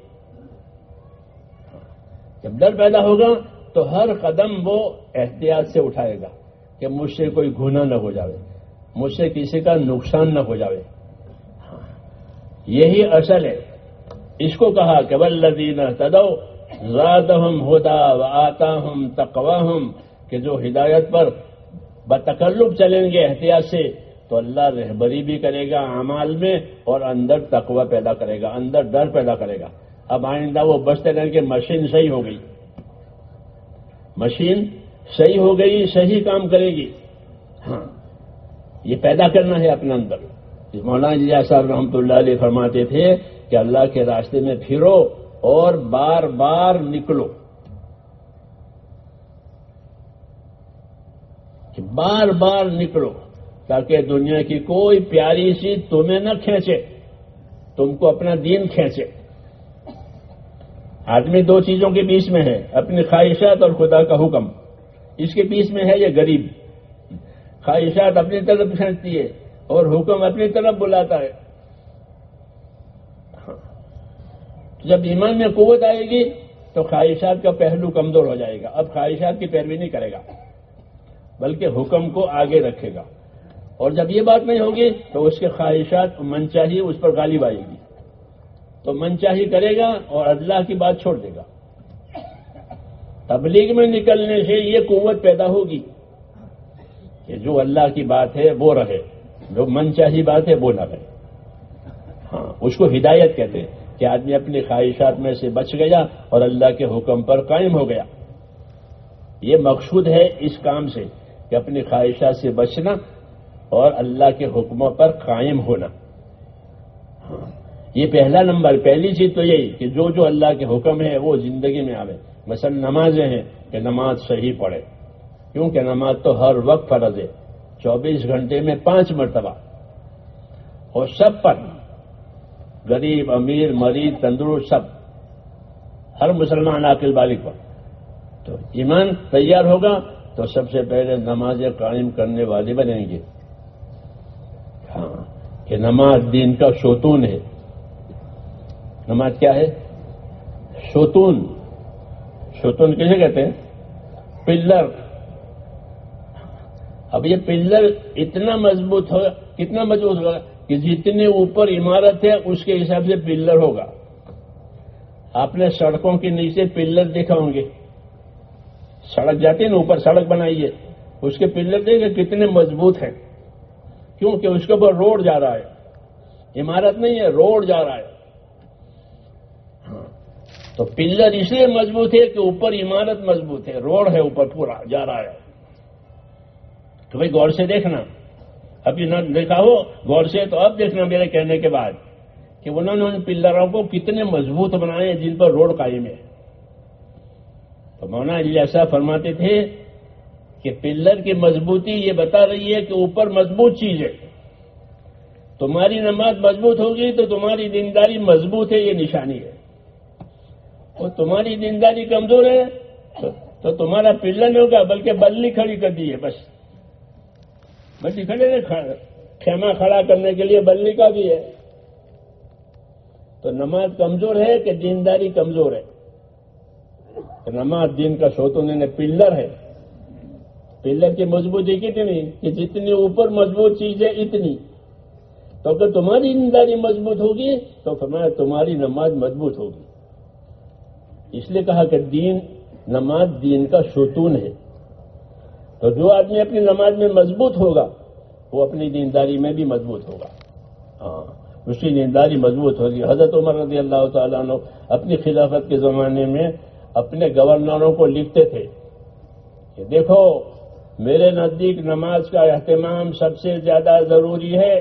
جب ڈر پیدا ہوگا تو ہر قدم وہ احتیاط سے اٹھائے گا کہ مجھ سے کوئی گناہ نہ ہو جاوے، مجھ سے کسی کا نقصان نہ ہو جاوے. یہی اصل ہے. اس کو کہا کہ والذین اہتدوا زادہم ھدی وآتاہم تقواہم، کہ جو ہدایت پر بتکلف چلیں گے احتیاط سے تو اللہ رہبری بھی کرے گا اعمال میں اور اندر تقوی پیدا کرے گا، اندر ڈر پیدا کرے گا. اب آئندہ وہ بچتے رہیں کہ مشین صحیح ہو گئی، مشین صحیح ہو گئی، صحیح کام کرے گی. ہاں، یہ پیدا کرنا ہے اپنے اندر. مولانا جی صاحب رحمۃ اللہ علیہ فرماتے تھے کہ اللہ کے راستے میں پھرو اور بار بار نکلو، کہ بار بار نکلو تاکہ دنیا کی کوئی پیاری سی تمہیں نہ کھینچے، تم کو اپنا دین کھینچے. آدمی دو چیزوں کے بیچ میں ہے، اپنی خواہشات اور خدا کا حکم. اس کے بیچ میں ہے یہ غریب. خواہشات اپنی طرف کھینچتی ہے اور حکم اپنی طرف بلاتا ہے. جب ایمان میں قوت آئے گی تو خواہشات کا پہلو کمزور ہو جائے گا. اب خواہشات کی پیروی نہیں کرے گا بلکہ حکم کو آگے رکھے گا. اور جب یہ بات نہیں ہوگی تو اس کے خواہشات منچاہی اس پر غالب آئے گی تو منچاہی کرے گا اور اللہ کی بات چھوڑ دے گا. تبلیغ میں نکلنے سے یہ قوت پیدا ہوگی کہ جو اللہ کی بات ہے وہ رہے، جو منچاہی بات ہے وہ نہ رہے. ہاں، اس کو ہدایت کہتے ہیں کہ آدمی اپنی خواہشات میں سے بچ گیا اور اللہ کے حکم پر قائم ہو گیا. یہ مقصود ہے اس کام سے کہ اپنی خواہشات سے بچنا اور اللہ کے حکموں پر قائم ہونا. ہاں، یہ پہلا نمبر، پہلی چیز تو یہی کہ جو اللہ کے حکم ہے وہ زندگی میں آوے. مثلا نمازیں ہیں کہ نماز صحیح پڑھے، کیونکہ نماز تو ہر وقت فرض ہے، 24 گھنٹے میں 5 مرتبہ، اور سب پر، غریب امیر مریض تندرست سب، ہر مسلمان عاقل بالغ پر. تو ایمان تیار ہوگا تو سب سے پہلے نمازیں قائم کرنے والے بنیں گے. ہاں، کہ نماز دین کا ستون ہے. نماز کیا ہے؟ ستون. ستون کیسے کہتے ہیں؟ پلر. اب یہ پلر اتنا مضبوط ہوگا، کتنا مضبوط ہوگا کہ جتنے اوپر عمارت ہے اس کے حساب سے پلر ہوگا. آپ نے سڑکوں کے نیچے پلر دیکھا ہوں گے، سڑک جاتی ہے نا، اوپر سڑک بنائی ہے، اس کے پلر دیکھیں کتنے مضبوط ہیں، کیونکہ اس کے اوپر روڈ جا رہا ہے، عمارت نہیں ہے، روڈ جا رہا ہے. تو پلر اس لیے مضبوط ہے کہ اوپر عمارت مضبوط ہے، روڈ ہے اوپر پورا جا رہا ہے. تو بھائی غور سے دیکھنا ابھی نہ دیکھا ہو غور سے تو اب دیکھنا میرے کہنے کے بعد کہ انہوں نے ان پلروں کو کتنے مضبوط بنائے جن پر روڈ قائم ہے. تو مولانا علی صاحب فرماتے تھے کہ پلر کی مضبوطی یہ بتا رہی ہے کہ اوپر مضبوط چیز ہے. تمہاری نماز مضبوط ہوگی تو تمہاری دینداری مضبوط ہے، یہ نشانی ہے. اور تمہاری دینداری کمزور ہے تو تمہارا پلر نہیں ہوگا بلکہ بلی کھڑی کر دی ہے. بس بلی کھڑے خیمہ کھڑا کرنے کے لیے بلی کا بھی ہے. تو نماز کمزور ہے کہ دینداری کمزور ہے؟ تو نماز دین کا ستون پلر ہے. پلر کی مضبوطی کتنی کہ جتنی اوپر مضبوط چیز ہے اتنی. تو اگر تمہاری دینداری مضبوط ہوگی تو فرمایا تمہاری نماز مضبوط ہوگی. اس لیے کہا کہ نماز دین کا ستون ہے. تو جو آدمی اپنی نماز میں مضبوط ہوگا وہ اپنی دینداری میں بھی مضبوط ہوگا. ہاں، اس کی دینداری مضبوط ہوگی. حضرت عمر رضی اللہ تعالیٰ عنہ اپنی خلافت کے زمانے میں اپنے گورنروں کو لکھتے تھے کہ دیکھو میرے نزدیک نماز کا اہتمام سب سے زیادہ ضروری ہے.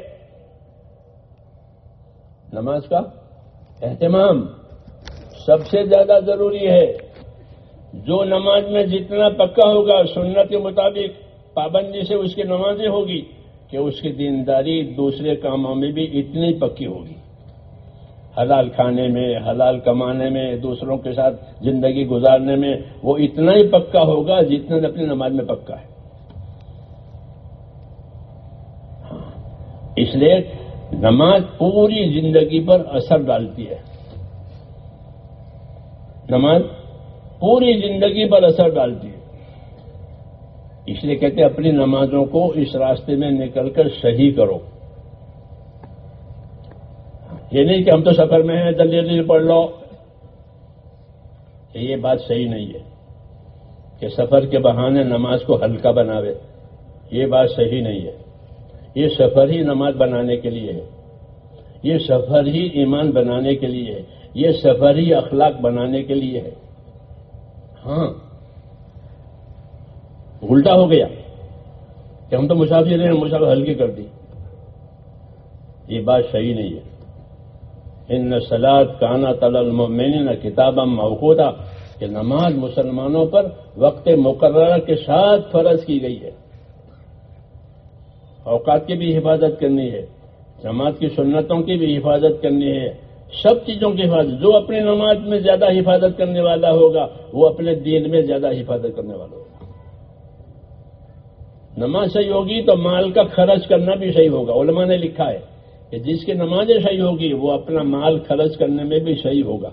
نماز کا اہتمام سب سے زیادہ ضروری ہے. جو نماز میں جتنا پکا ہوگا سنت کے مطابق پابندی سے اس کی نمازیں ہوگی کہ اس کی دینداری دوسرے کاموں میں بھی اتنی پکی ہوگی. حلال کھانے میں، حلال کمانے میں، دوسروں کے ساتھ زندگی گزارنے میں وہ اتنا ہی پکا ہوگا جتنا اپنی نماز میں پکا ہے. اس لیے نماز پوری زندگی پر اثر ڈالتی ہے. نماز پوری زندگی پر اثر ڈالتی ہے. اس لیے کہتے ہیں اپنی نمازوں کو اس راستے میں نکل کر صحیح کرو. یہ نہیں کہ ہم تو سفر میں ہیں جلدی پڑھ لو. یہ بات صحیح نہیں ہے کہ سفر کے بہانے نماز کو ہلکا بناوے. یہ بات صحیح نہیں ہے. یہ سفر ہی نماز بنانے کے لیے ہے. یہ سفر ہی ایمان بنانے کے لیے ہے. یہ سفر ہی اخلاق بنانے کے لیے ہے. ہاں، الٹا ہو گیا کہ ہم تو مسافر ہیں، مسافر ہلکی کر دی. یہ بات صحیح نہیں ہے. ان الصلاۃ کانت علی المؤمنین کتابا موقوتا کہ نماز مسلمانوں پر وقت مقررہ کے ساتھ فرض کی گئی ہے. اوقات کی بھی حفاظت کرنی ہے، نماز کی سنتوں کی بھی حفاظت کرنی ہے، سب چیزوں کی حفاظت. جو اپنی نماز میں زیادہ حفاظت کرنے والا ہوگا وہ اپنے دین میں زیادہ حفاظت کرنے والا ہوگا. نماز صحیح ہوگی تو مال کا خرچ کرنا بھی صحیح ہوگا. علماء نے لکھا ہے کہ جس کی نمازیں صحیح ہوگی وہ اپنا مال خرچ کرنے میں بھی صحیح ہوگا.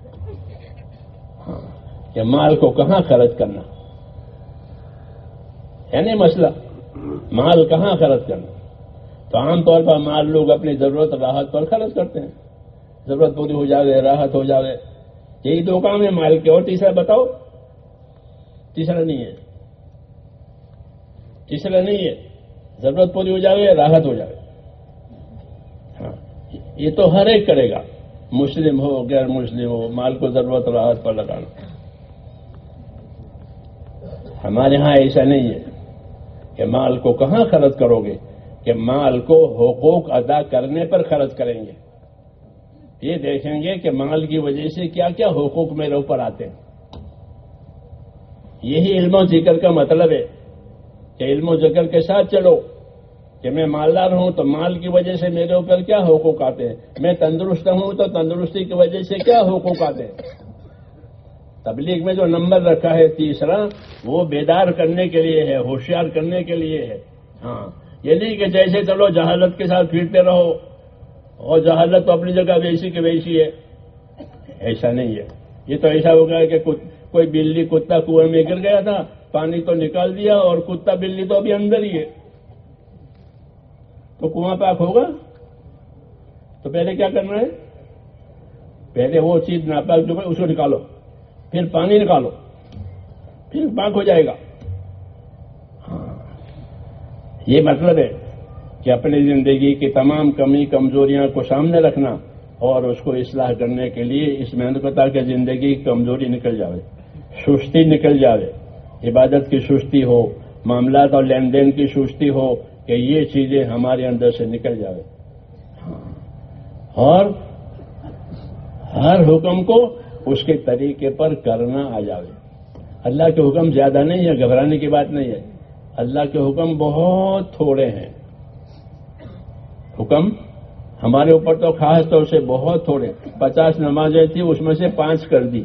کہ مال کو کہاں خرچ کرنا یعنی مسئلہ مال کہاں خرچ کرنا. تو عام طور پر مال لوگ اپنی ضرورت راحت پر خرچ کرتے ہیں. ضرورت پوری ہو جائے، راحت ہو جائے، یہی دو کام ہے مال کے. اور تیسرا بتاؤ؟ تیسرا نہیں ہے. تیسرا نہیں ہے. ضرورت پوری ہو جائے، راحت ہو جائے. ہاں، یہ تو ہر ایک کرے گا، مسلم ہو غیر مسلم ہو، مال کو ضرورت راحت پر لگانا. ہمارے ہاں ایسا نہیں ہے کہ مال کو کہاں خرچ کرو گے، کہ مال کو حقوق ادا کرنے پر خرچ کریں گے. یہ دیکھیں گے کہ مال کی وجہ سے کیا کیا حقوق میرے اوپر آتے ہیں. یہی علم و ذکر کا مطلب ہے کہ علم و ذکر کے ساتھ چلو کہ میں مالدار ہوں تو مال کی وجہ سے میرے اوپر کیا حقوق آتے ہیں. میں تندرست ہوں تو تندرستی کی وجہ سے کیا حقوق آتے ہیں. تبلیغ میں جو نمبر رکھا ہے تیسرا، وہ بیدار کرنے کے لیے ہے، ہوشیار کرنے کے لیے ہے. ہاں، یہ نہیں کہ جیسے چلو جہالت کے ساتھ پھرتے رہو اور جہالت تو اپنی جگہ ویسی کی ویسی ہے. ایسا نہیں ہے. یہ تو ایسا ہو گیا کہ کوئی بلی کتا کنویں میں گر گیا تھا، پانی تو نکال دیا اور کتا بلی تو ابھی اندر ہی ہے. تو کنواں پاک ہوگا؟ تو پہلے کیا کرنا ہے؟ پہلے وہ چیز ناپاک جو ہے اس کو نکالو، پھر پانی نکالو، پھر پاک ہو جائے گا. ہاں، یہ مطلب ہے کہ اپنی زندگی کی تمام کمی کمزوریاں کو سامنے رکھنا اور اس کو اصلاح کرنے کے لیے اس محنت کرتا کہ زندگی کی کمزوری نکل جائے، سستی نکل جائے. عبادت کی سستی ہو، معاملات اور لین دین کی سستی ہو، کہ یہ چیزیں ہمارے اندر سے نکل جائے اور ہر حکم کو اس کے طریقے پر کرنا آ جائے. اللہ کے حکم زیادہ نہیں ہے، گھبرانے کی بات نہیں ہے. اللہ کے حکم بہت تھوڑے ہیں. حکم ہمارے اوپر تو خاص طور سے بہت تھوڑے. 50 نمازیں تھی، اس میں سے 5 کر دی.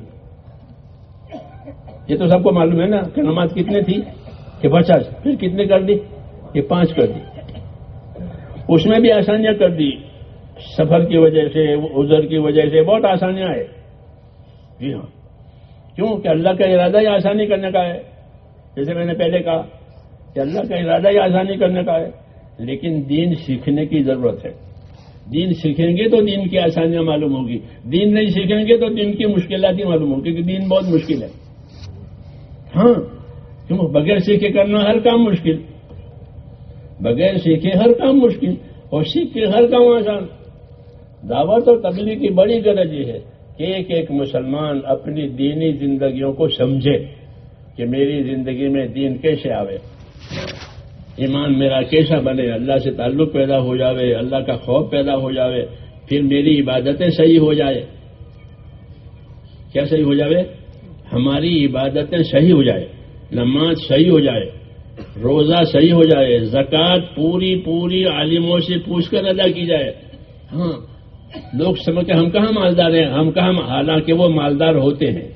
یہ تو سب کو معلوم ہے نا کہ نماز کتنی تھی کہ 50، پھر کتنے کر دی کہ 5 کر دی. اس میں بھی آسانیاں کر دی، سفر کی وجہ سے، عذر کی وجہ سے بہت آسانیاں ہیں. جی ہاں، کیوں کہ اللہ کا ارادہ ہی آسانی کرنے کا ہے. جیسے میں نے پہلے کہا کہ اللہ کا ارادہ ہی آسانی کرنے کا ہے. لیکن دین سیکھنے کی ضرورت ہے. دین سیکھیں گے تو دین کی آسانیاں معلوم ہوگی. دین نہیں سیکھیں گے تو دین کی مشکلات ہی معلوم ہوگی، کیونکہ دین بہت مشکل ہے. ہاں، کیوں بغیر سیکھے کرنا ہر کام مشکل، بغیر سیکھے ہر کام مشکل اور سیکھ کے ہر کام آسان. دعوت اور تبلیغ کی بڑی غرض یہ ہے کہ ایک ایک مسلمان اپنی دینی زندگیوں کو سمجھے کہ میری زندگی میں دین کیسے آوے، ایمان میرا کیسا بنے، اللہ سے تعلق پیدا ہو جاوے، اللہ کا خوف پیدا ہو جاوے، پھر میری عبادتیں صحیح ہو جائے. کیا صحیح ہو جاوے؟ ہماری عبادتیں صحیح ہو جائے، نماز صحیح ہو جائے، روزہ صحیح ہو جائے، زکوٰۃ پوری عالموں سے پوچھ کر ادا کی جائے. ہاں، لوگ سمجھتے ہم کہاں مالدار ہیں، ہم کہاں، حالانکہ وہ مالدار ہوتے ہیں،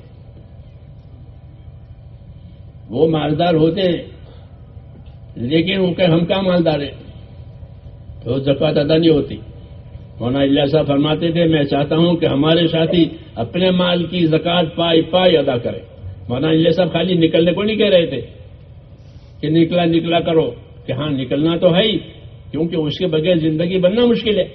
وہ مالدار ہوتے ہیں، لیکن وہ کہ ہم کہاں مالدار ہیں تو زکوٰۃ ادا نہیں ہوتی. مولانا اللہ صاحب فرماتے تھے میں چاہتا ہوں کہ ہمارے ساتھی اپنے مال کی زکوٰۃ پائی ادا کرے. مولانا اللہ صاحب خالی نکلنے کو نہیں کہہ رہے تھے کہ نکلا کرو، کہ ہاں نکلنا تو ہے ہی، کیونکہ اس کے بغیر زندگی بننا مشکل ہے.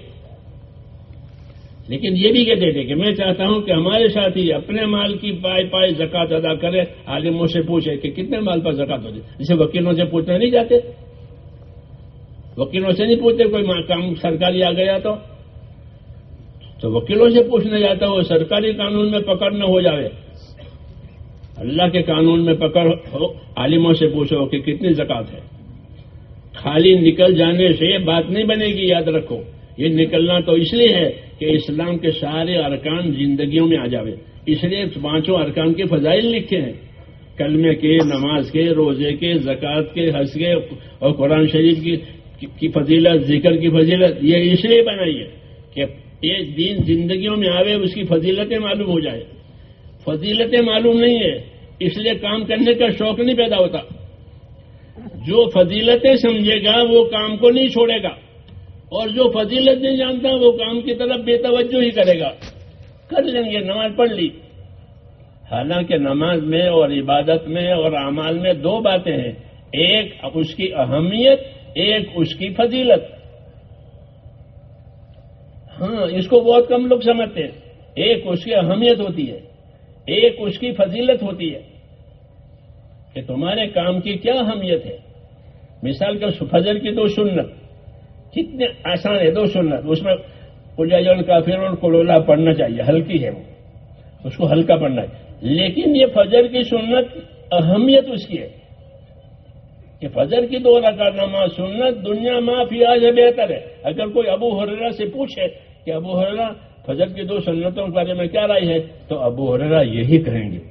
لیکن یہ بھی کہتے تھے کہ میں چاہتا ہوں کہ ہمارے ساتھی اپنے مال کی پائی زکوٰۃ ادا کرے. عالموں سے پوچھے کہ کتنے مال پر زکوٰۃ ہوتی، جسے وکیلوں سے پوچھنے نہیں جاتے، وکیلوں سے نہیں پوچھتے. کوئی کام سرکاری آ گیا تو وکیلوں سے پوچھنا جاتا ہو، سرکاری قانون میں پکڑ نہ ہو جائے. اللہ کے قانون میں پکڑ ہو، عالموں سے پوچھو کہ کتنی زکوٰۃ ہے. خالی نکل جانے سے بات نہیں بنے گی، یاد رکھو. یہ نکلنا تو اس لیے ہے کہ اسلام کے سارے ارکان زندگیوں میں آ جاوے. اس لیے 5 ارکان کے فضائل لکھے ہیں، کلمے کے، نماز کے، روزے کے، زکوٰۃ کے، حج کے اور قرآن شریف کی فضیلت، ذکر کی فضیلت. یہ اس لیے بنائی ہے کہ یہ دین زندگیوں میں آوے، اس کی فضیلتیں معلوم ہو جائے. فضیلتیں معلوم نہیں ہے اس لیے کام کرنے کا شوق نہیں پیدا ہوتا. جو فضیلتیں سمجھے گا وہ کام کو نہیں چھوڑے گا، اور جو فضیلت نہیں جانتا وہ کام کی طرف بے توجہ ہی کرے گا. کر لیں گے، نماز پڑھ لی. حالانکہ نماز میں اور عبادت میں اور اعمال میں 2 باتیں ہیں، ایک اس کی اہمیت، ایک اس کی فضیلت. ہاں، اس کو بہت کم لوگ سمجھتے ہیں. ایک اس کی اہمیت ہوتی ہے، ایک اس کی فضیلت ہوتی ہے کہ تمہارے کام کی کیا اہمیت ہے. مثال کا فجر کی 2 سنت کتنے آسان ہے. 2 سنت، اس میں قل کافرون قلولا پڑھنا چاہیے، ہلکی ہے وہ، اس کو ہلکا پڑھنا ہے. لیکن یہ فجر کی سنت اہمیت اس کی ہے کہ فجر کی 2 رکعت نماز سنت دنیا ما فی سے بہتر ہے. اگر کوئی ابو ہریرہ سے پوچھے کہ ابو ہریرہ فجر کی 2 سنتوں کے بارے میں کیا رائے ہے، تو ابو ہریرہ یہی کہیں گے.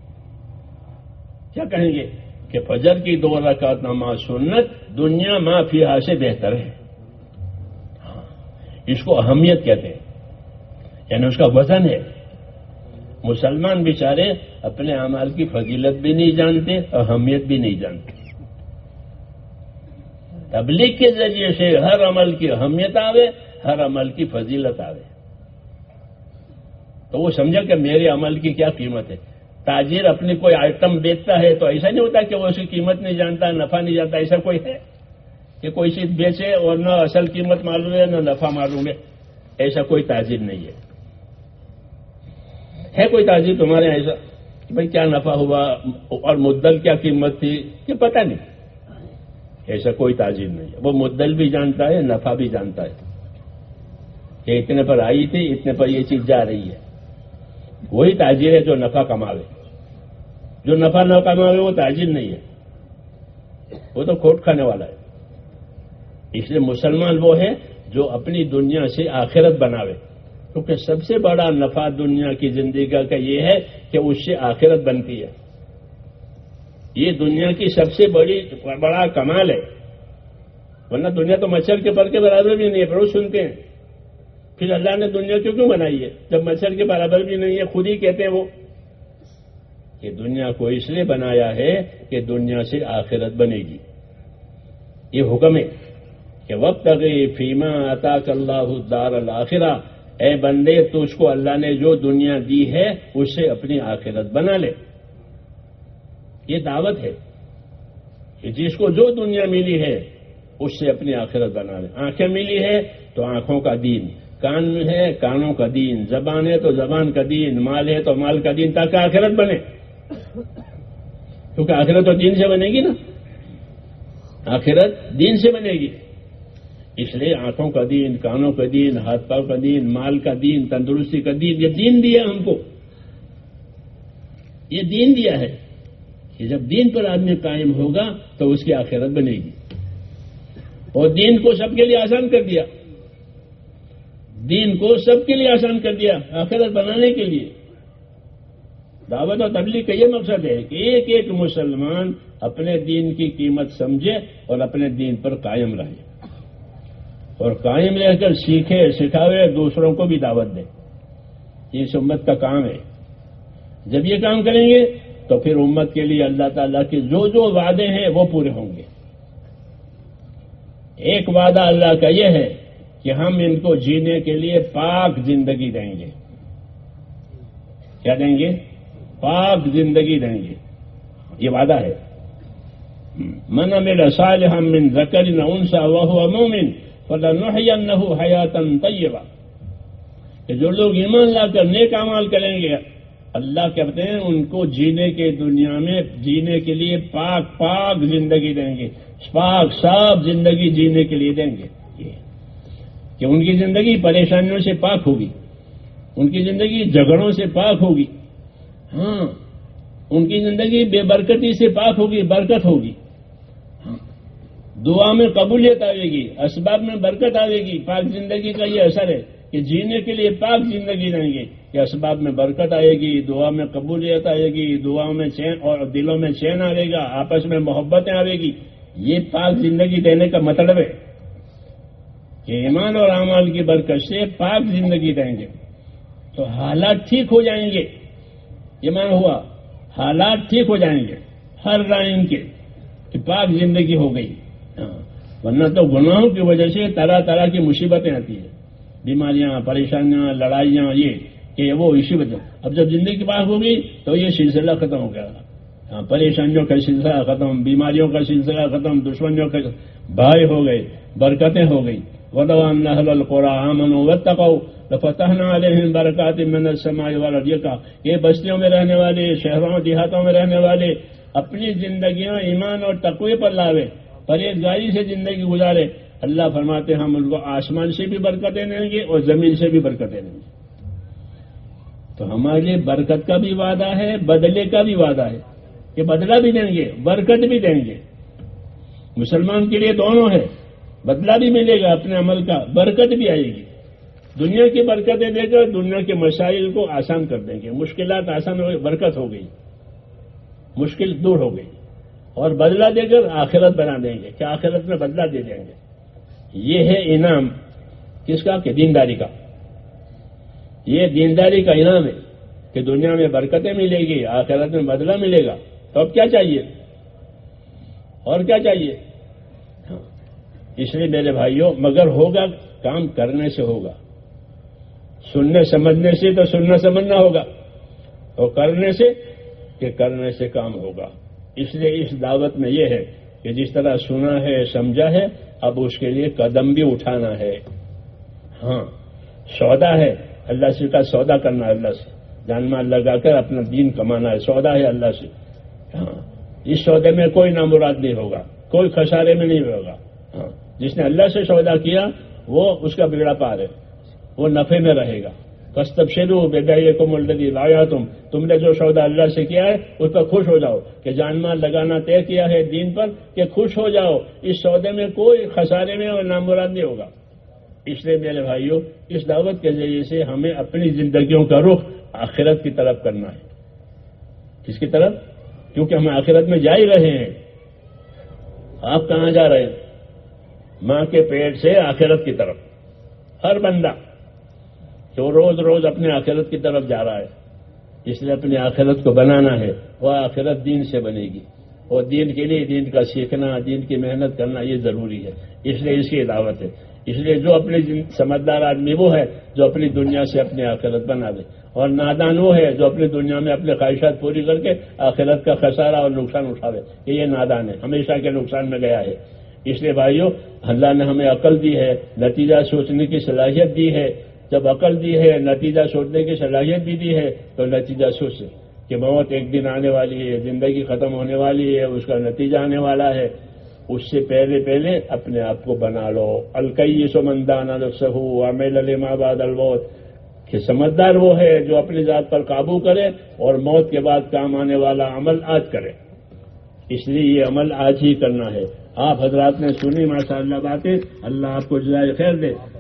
کیا کہیں گے؟ کہ فجر کی 2 رکعت نماز سنت دنیا ما فی سے بہتر ہے. اس کو اہمیت کہتے ہیں، یعنی اس کا وزن ہے. مسلمان بیچارے اپنے اعمال کی فضیلت بھی نہیں جانتے، اہمیت بھی نہیں جانتے. تبلیغ کے ذریعے سے ہر عمل کی اہمیت آوے، ہر عمل کی فضیلت آوے، تو وہ سمجھا کہ میرے عمل کی کیا قیمت ہے. تاجر اپنی کوئی آئٹم بیچتا ہے تو ایسا نہیں ہوتا کہ وہ اس کی قیمت نہیں جانتا، نفع نہیں جانتا. ایسا کوئی ہے کہ کوئی چیز بیچے اور نہ اصل قیمت معلوم ہے نہ نفع معلوم ہے؟ ایسا کوئی تاجر نہیں ہے. ہے کوئی تاجر تمہارے یہاں ایسا کہ بھائی کیا نفع ہوا اور مدل کیا قیمت تھی کہ پتہ نہیں؟ ایسا کوئی تاجر نہیں ہے. وہ مدل بھی جانتا ہے، نفع بھی جانتا ہے کہ اتنے پر آئی تھی، اتنے پر یہ چیز جا رہی ہے. وہی تاجر ہے جو نفع کماوے. جو نفع نہ کماوے وہ تاجر نہیں ہے، وہ تو کھوٹ کھانے والا ہے. اس لیے مسلمان وہ ہے جو اپنی دنیا سے آخرت بناوے، کیونکہ سب سے بڑا نفع دنیا کی زندگی کا یہ ہے کہ اس سے آخرت بنتی ہے. یہ دنیا کی سب سے بڑا کمال ہے. ورنہ دنیا تو مچھر کے پر کے برابر بھی نہیں ہے. روز سنتے ہیں پھر اللہ نے دنیا کیوں بنائی ہے جب مچھر کے برابر بھی نہیں ہے؟ خود ہی کہتے ہیں وہ کہ دنیا کو اس لیے بنایا ہے کہ دنیا سے آخرت بنے گی. یہ حکم ہے کہ وابتغی فیما آتاک اللہ الدار الآخرہ، اے بندے تو اس کو اللہ نے جو دنیا دی ہے اس سے اپنی آخرت بنا لے. یہ دعوت ہے کہ جس کو جو دنیا ملی ہے اس سے اپنی آخرت بنا لے. آنکھیں ملی ہے تو آنکھوں کا دین، کان ہے کانوں کا دین، زبان ہے تو زبان کا دین، مال ہے تو مال کا دین، تاکہ آخرت بنے. کیونکہ آخرت تو دین سے بنے گی نا، آخرت دین سے بنے گی. اس لیے آنکھوں کا دین، کانوں کا دین، ہاتھ پاؤں کا دین، مال کا دین، تندرستی کا دین، یہ دین دیا ہم کو. یہ دین دیا ہے کہ جب دین پر آدمی قائم ہوگا تو اس کی آخرت بنے گی. اور دین کو سب کے لیے آسان کر دیا، دین کو سب کے لیے آسان کر دیا آخرت بنانے کے لیے. دعوت اور تبلیغ کا یہ مقصد ہے کہ ایک ایک مسلمان اپنے دین کی قیمت سمجھے اور اپنے دین پر قائم رہے، اور قائم رہ کر سیکھے سکھاوے، دوسروں کو بھی دعوت دے. یہ اس امت کا کام ہے. جب یہ کام کریں گے تو پھر امت کے لیے اللہ تعالیٰ کے جو جو وعدے ہیں وہ پورے ہوں گے. ایک وعدہ اللہ کا یہ ہے کہ ہم ان کو جینے کے لیے پاک زندگی دیں گے. کیا دیں گے؟ پاک زندگی دیں گے. یہ وعدہ ہے. من عمل صالحا من ذکر او انثى وهو مؤمن فلنحيينه حیاتا طیبہ، کہ جو لوگ ایمان لا کر نیک اعمال کریں گے اللہ کہتے ہیں ان کو جینے کے دنیا میں جینے کے لیے پاک پاک زندگی دیں گے، پاک صاف زندگی جینے کے لیے دیں گے. کہ ان کی زندگی پریشانیوں سے پاک ہوگی، ان کی زندگی جھگڑوں سے پاک ہوگی، ہاں ان کی زندگی بے برکتی سے پاک ہوگی، برکت ہوگی. دعا میں قبولیت آئے گی، اسباب میں برکت آئے گی. پاک زندگی کا یہ اثر ہے کہ جینے کے لیے پاک زندگی دیں گے کہ اسباب میں برکت آئے گی، دعا میں قبولیت آئے گی، دعاؤں میں چین اور دلوں میں چین آئے گا، آپس میں محبتیں آئے گی. یہ پاک زندگی دینے کا مطلب ہے کہ ایمان اور اعمال کی برکت سے پاک زندگی دیں گے تو حالات ٹھیک ہو جائیں گے. ایمان ہوا، حالات ٹھیک ہو جائیں گے ہر رائن کے کہ پاک زندگی ہو گئی. ورنہ تو گناہوں کی وجہ سے طرح طرح کی مصیبتیں آتی ہیں، بیماریاں، پریشانیاں، لڑائیاں، یہ کہ وہ اسی وجہ. اب جب زندگی پاک ہو گئی تو یہ سلسلہ ختم ہو گیا. پریشانیوں کا سلسلہ ختم، بیماریوں کا سلسلہ ختم، دشمنیوں کا بھائی ہو گئے، برکتیں ہو گئی. وَلَوْ أَنَّ أَهْلَ الْقُرَىٰ آمَنُوا وَاتَّقَوْا لَفَتَحْنَا عَلَيْهِمْ بَرَكَاتٍ مِّنَ السَّمَاءِ وَالْأَرْضِ. یہ کہا یہ بستیوں میں رہنے والے، شہروں دیہاتوں میں رہنے والے اپنی زندگیاں ایمان اور تقوی پر لاوے، پرہیزگاری سے زندگی گزارے. اللہ فرماتے ہم ان کو آسمان سے بھی برکتیں دیں گے اور زمین سے بھی برکتیں دیں گے. تو ہمارے لیے برکت کا بھی وعدہ ہے، بدلے کا بھی وعدہ ہے کہ بدلہ بھی دیں گے، برکت بھی دیں گے. مسلمان کے لیے دونوں ہے، بدلہ بھی ملے گا اپنے عمل کا، برکت بھی آئے گی. دنیا کی برکتیں دے کر دنیا کے مسائل کو آسان کر دیں گے، مشکلات آسان ہو گئی، برکت ہو گئی، مشکل دور ہو گئی. اور بدلہ دے کر آخرت بنا دیں گے کہ آخرت میں بدلہ دے دیں گے. یہ ہے انعام کس کا؟ کہ دینداری کا. یہ دینداری کا انعام ہے کہ دنیا میں برکتیں ملے گی، آخرت میں بدلہ ملے گا. تو اب کیا چاہیے اور کیا چاہیے؟ اس لیے میرے بھائیوں، مگر ہوگا کام کرنے سے ہوگا. سننے سمجھنے سے تو سننا سمجھنا ہوگا، اور کرنے سے کہ کرنے سے کام ہوگا. اس لیے اس دعوت میں یہ ہے کہ جس طرح سنا ہے سمجھا ہے، اب اس کے لیے قدم بھی اٹھانا ہے. ہاں سودا ہے، اللہ سے کا سودا کرنا ہے، اللہ سے جان مال لگا کر اپنا دین کمانا ہے، سودا ہے اللہ سے. ہاں اس سودے میں کوئی نامراد نہیں ہوگا، کوئی خسارے میں نہیں ہوگا. ہاں جس نے اللہ سے سودا کیا وہ اس کا بیڑا پار ہے، وہ نفع میں رہے گا. فاستبشروا ببيعكم الذي بايعتم، تم نے جو سودا اللہ سے کیا ہے اس پر خوش ہو جاؤ، کہ جان مال لگانا طے کیا ہے دین پر کہ خوش ہو جاؤ، اس سودے میں کوئی خسارے میں اور نامراد نہیں ہوگا۔ اس لیے میرے بھائیوں، اس دعوت کے ذریعے سے ہمیں اپنی زندگیوں کا رخ آخرت کی طرف کرنا ہے۔ کس کی طرف؟ کیونکہ ہم آخرت میں جا ہی رہے ہیں۔ آپ کہاں جا رہے ہیں؟ ماں کے پیٹ سے آخرت کی طرف۔ ہر بندہ جو روز روز اپنے آخرت کی طرف جا رہا ہے، اس لیے اپنی آخرت کو بنانا ہے، وہ آخرت دین سے بنے گی، اور دین کے لیے دین کا سیکھنا، دین کی محنت کرنا یہ ضروری ہے، اس لیے اس کی دعوت ہے۔ اس لیے جو اپنی سمجھدار آدمی وہ ہے جو اپنی دنیا سے اپنی آخرت بنا دے، اور نادان وہ ہے جو اپنی دنیا میں اپنی خواہشات پوری کر کے آخرت کا خسارہ اور نقصان اٹھاوے، کہ یہ نادان ہے، ہمیشہ کے نقصان میں گیا ہے۔ اس لیے بھائیوں، اللہ نے ہمیں عقل دی ہے، نتیجہ سوچنے کی صلاحیت دی ہے۔ جب عقل دی ہے، نتیجہ سوچنے کی صلاحیت بھی دی ہے، تو نتیجہ سوچ کہ موت ایک دن آنے والی ہے، زندگی ختم ہونے والی ہے، اس کا نتیجہ آنے والا ہے۔ اس سے پہلے اپنے آپ کو بنا لو۔ الکیس من دان نفسہ وعمل لما بعد الموت، کہ سمجھدار وہ ہے جو اپنی ذات پر قابو کرے اور موت کے بعد کام آنے والا عمل آج کرے۔ اس لیے یہ عمل آج ہی کرنا ہے۔ آپ حضرات نے سنی ماشاءاللہ باتیں، اللہ آپ کو جزائے خیر دے۔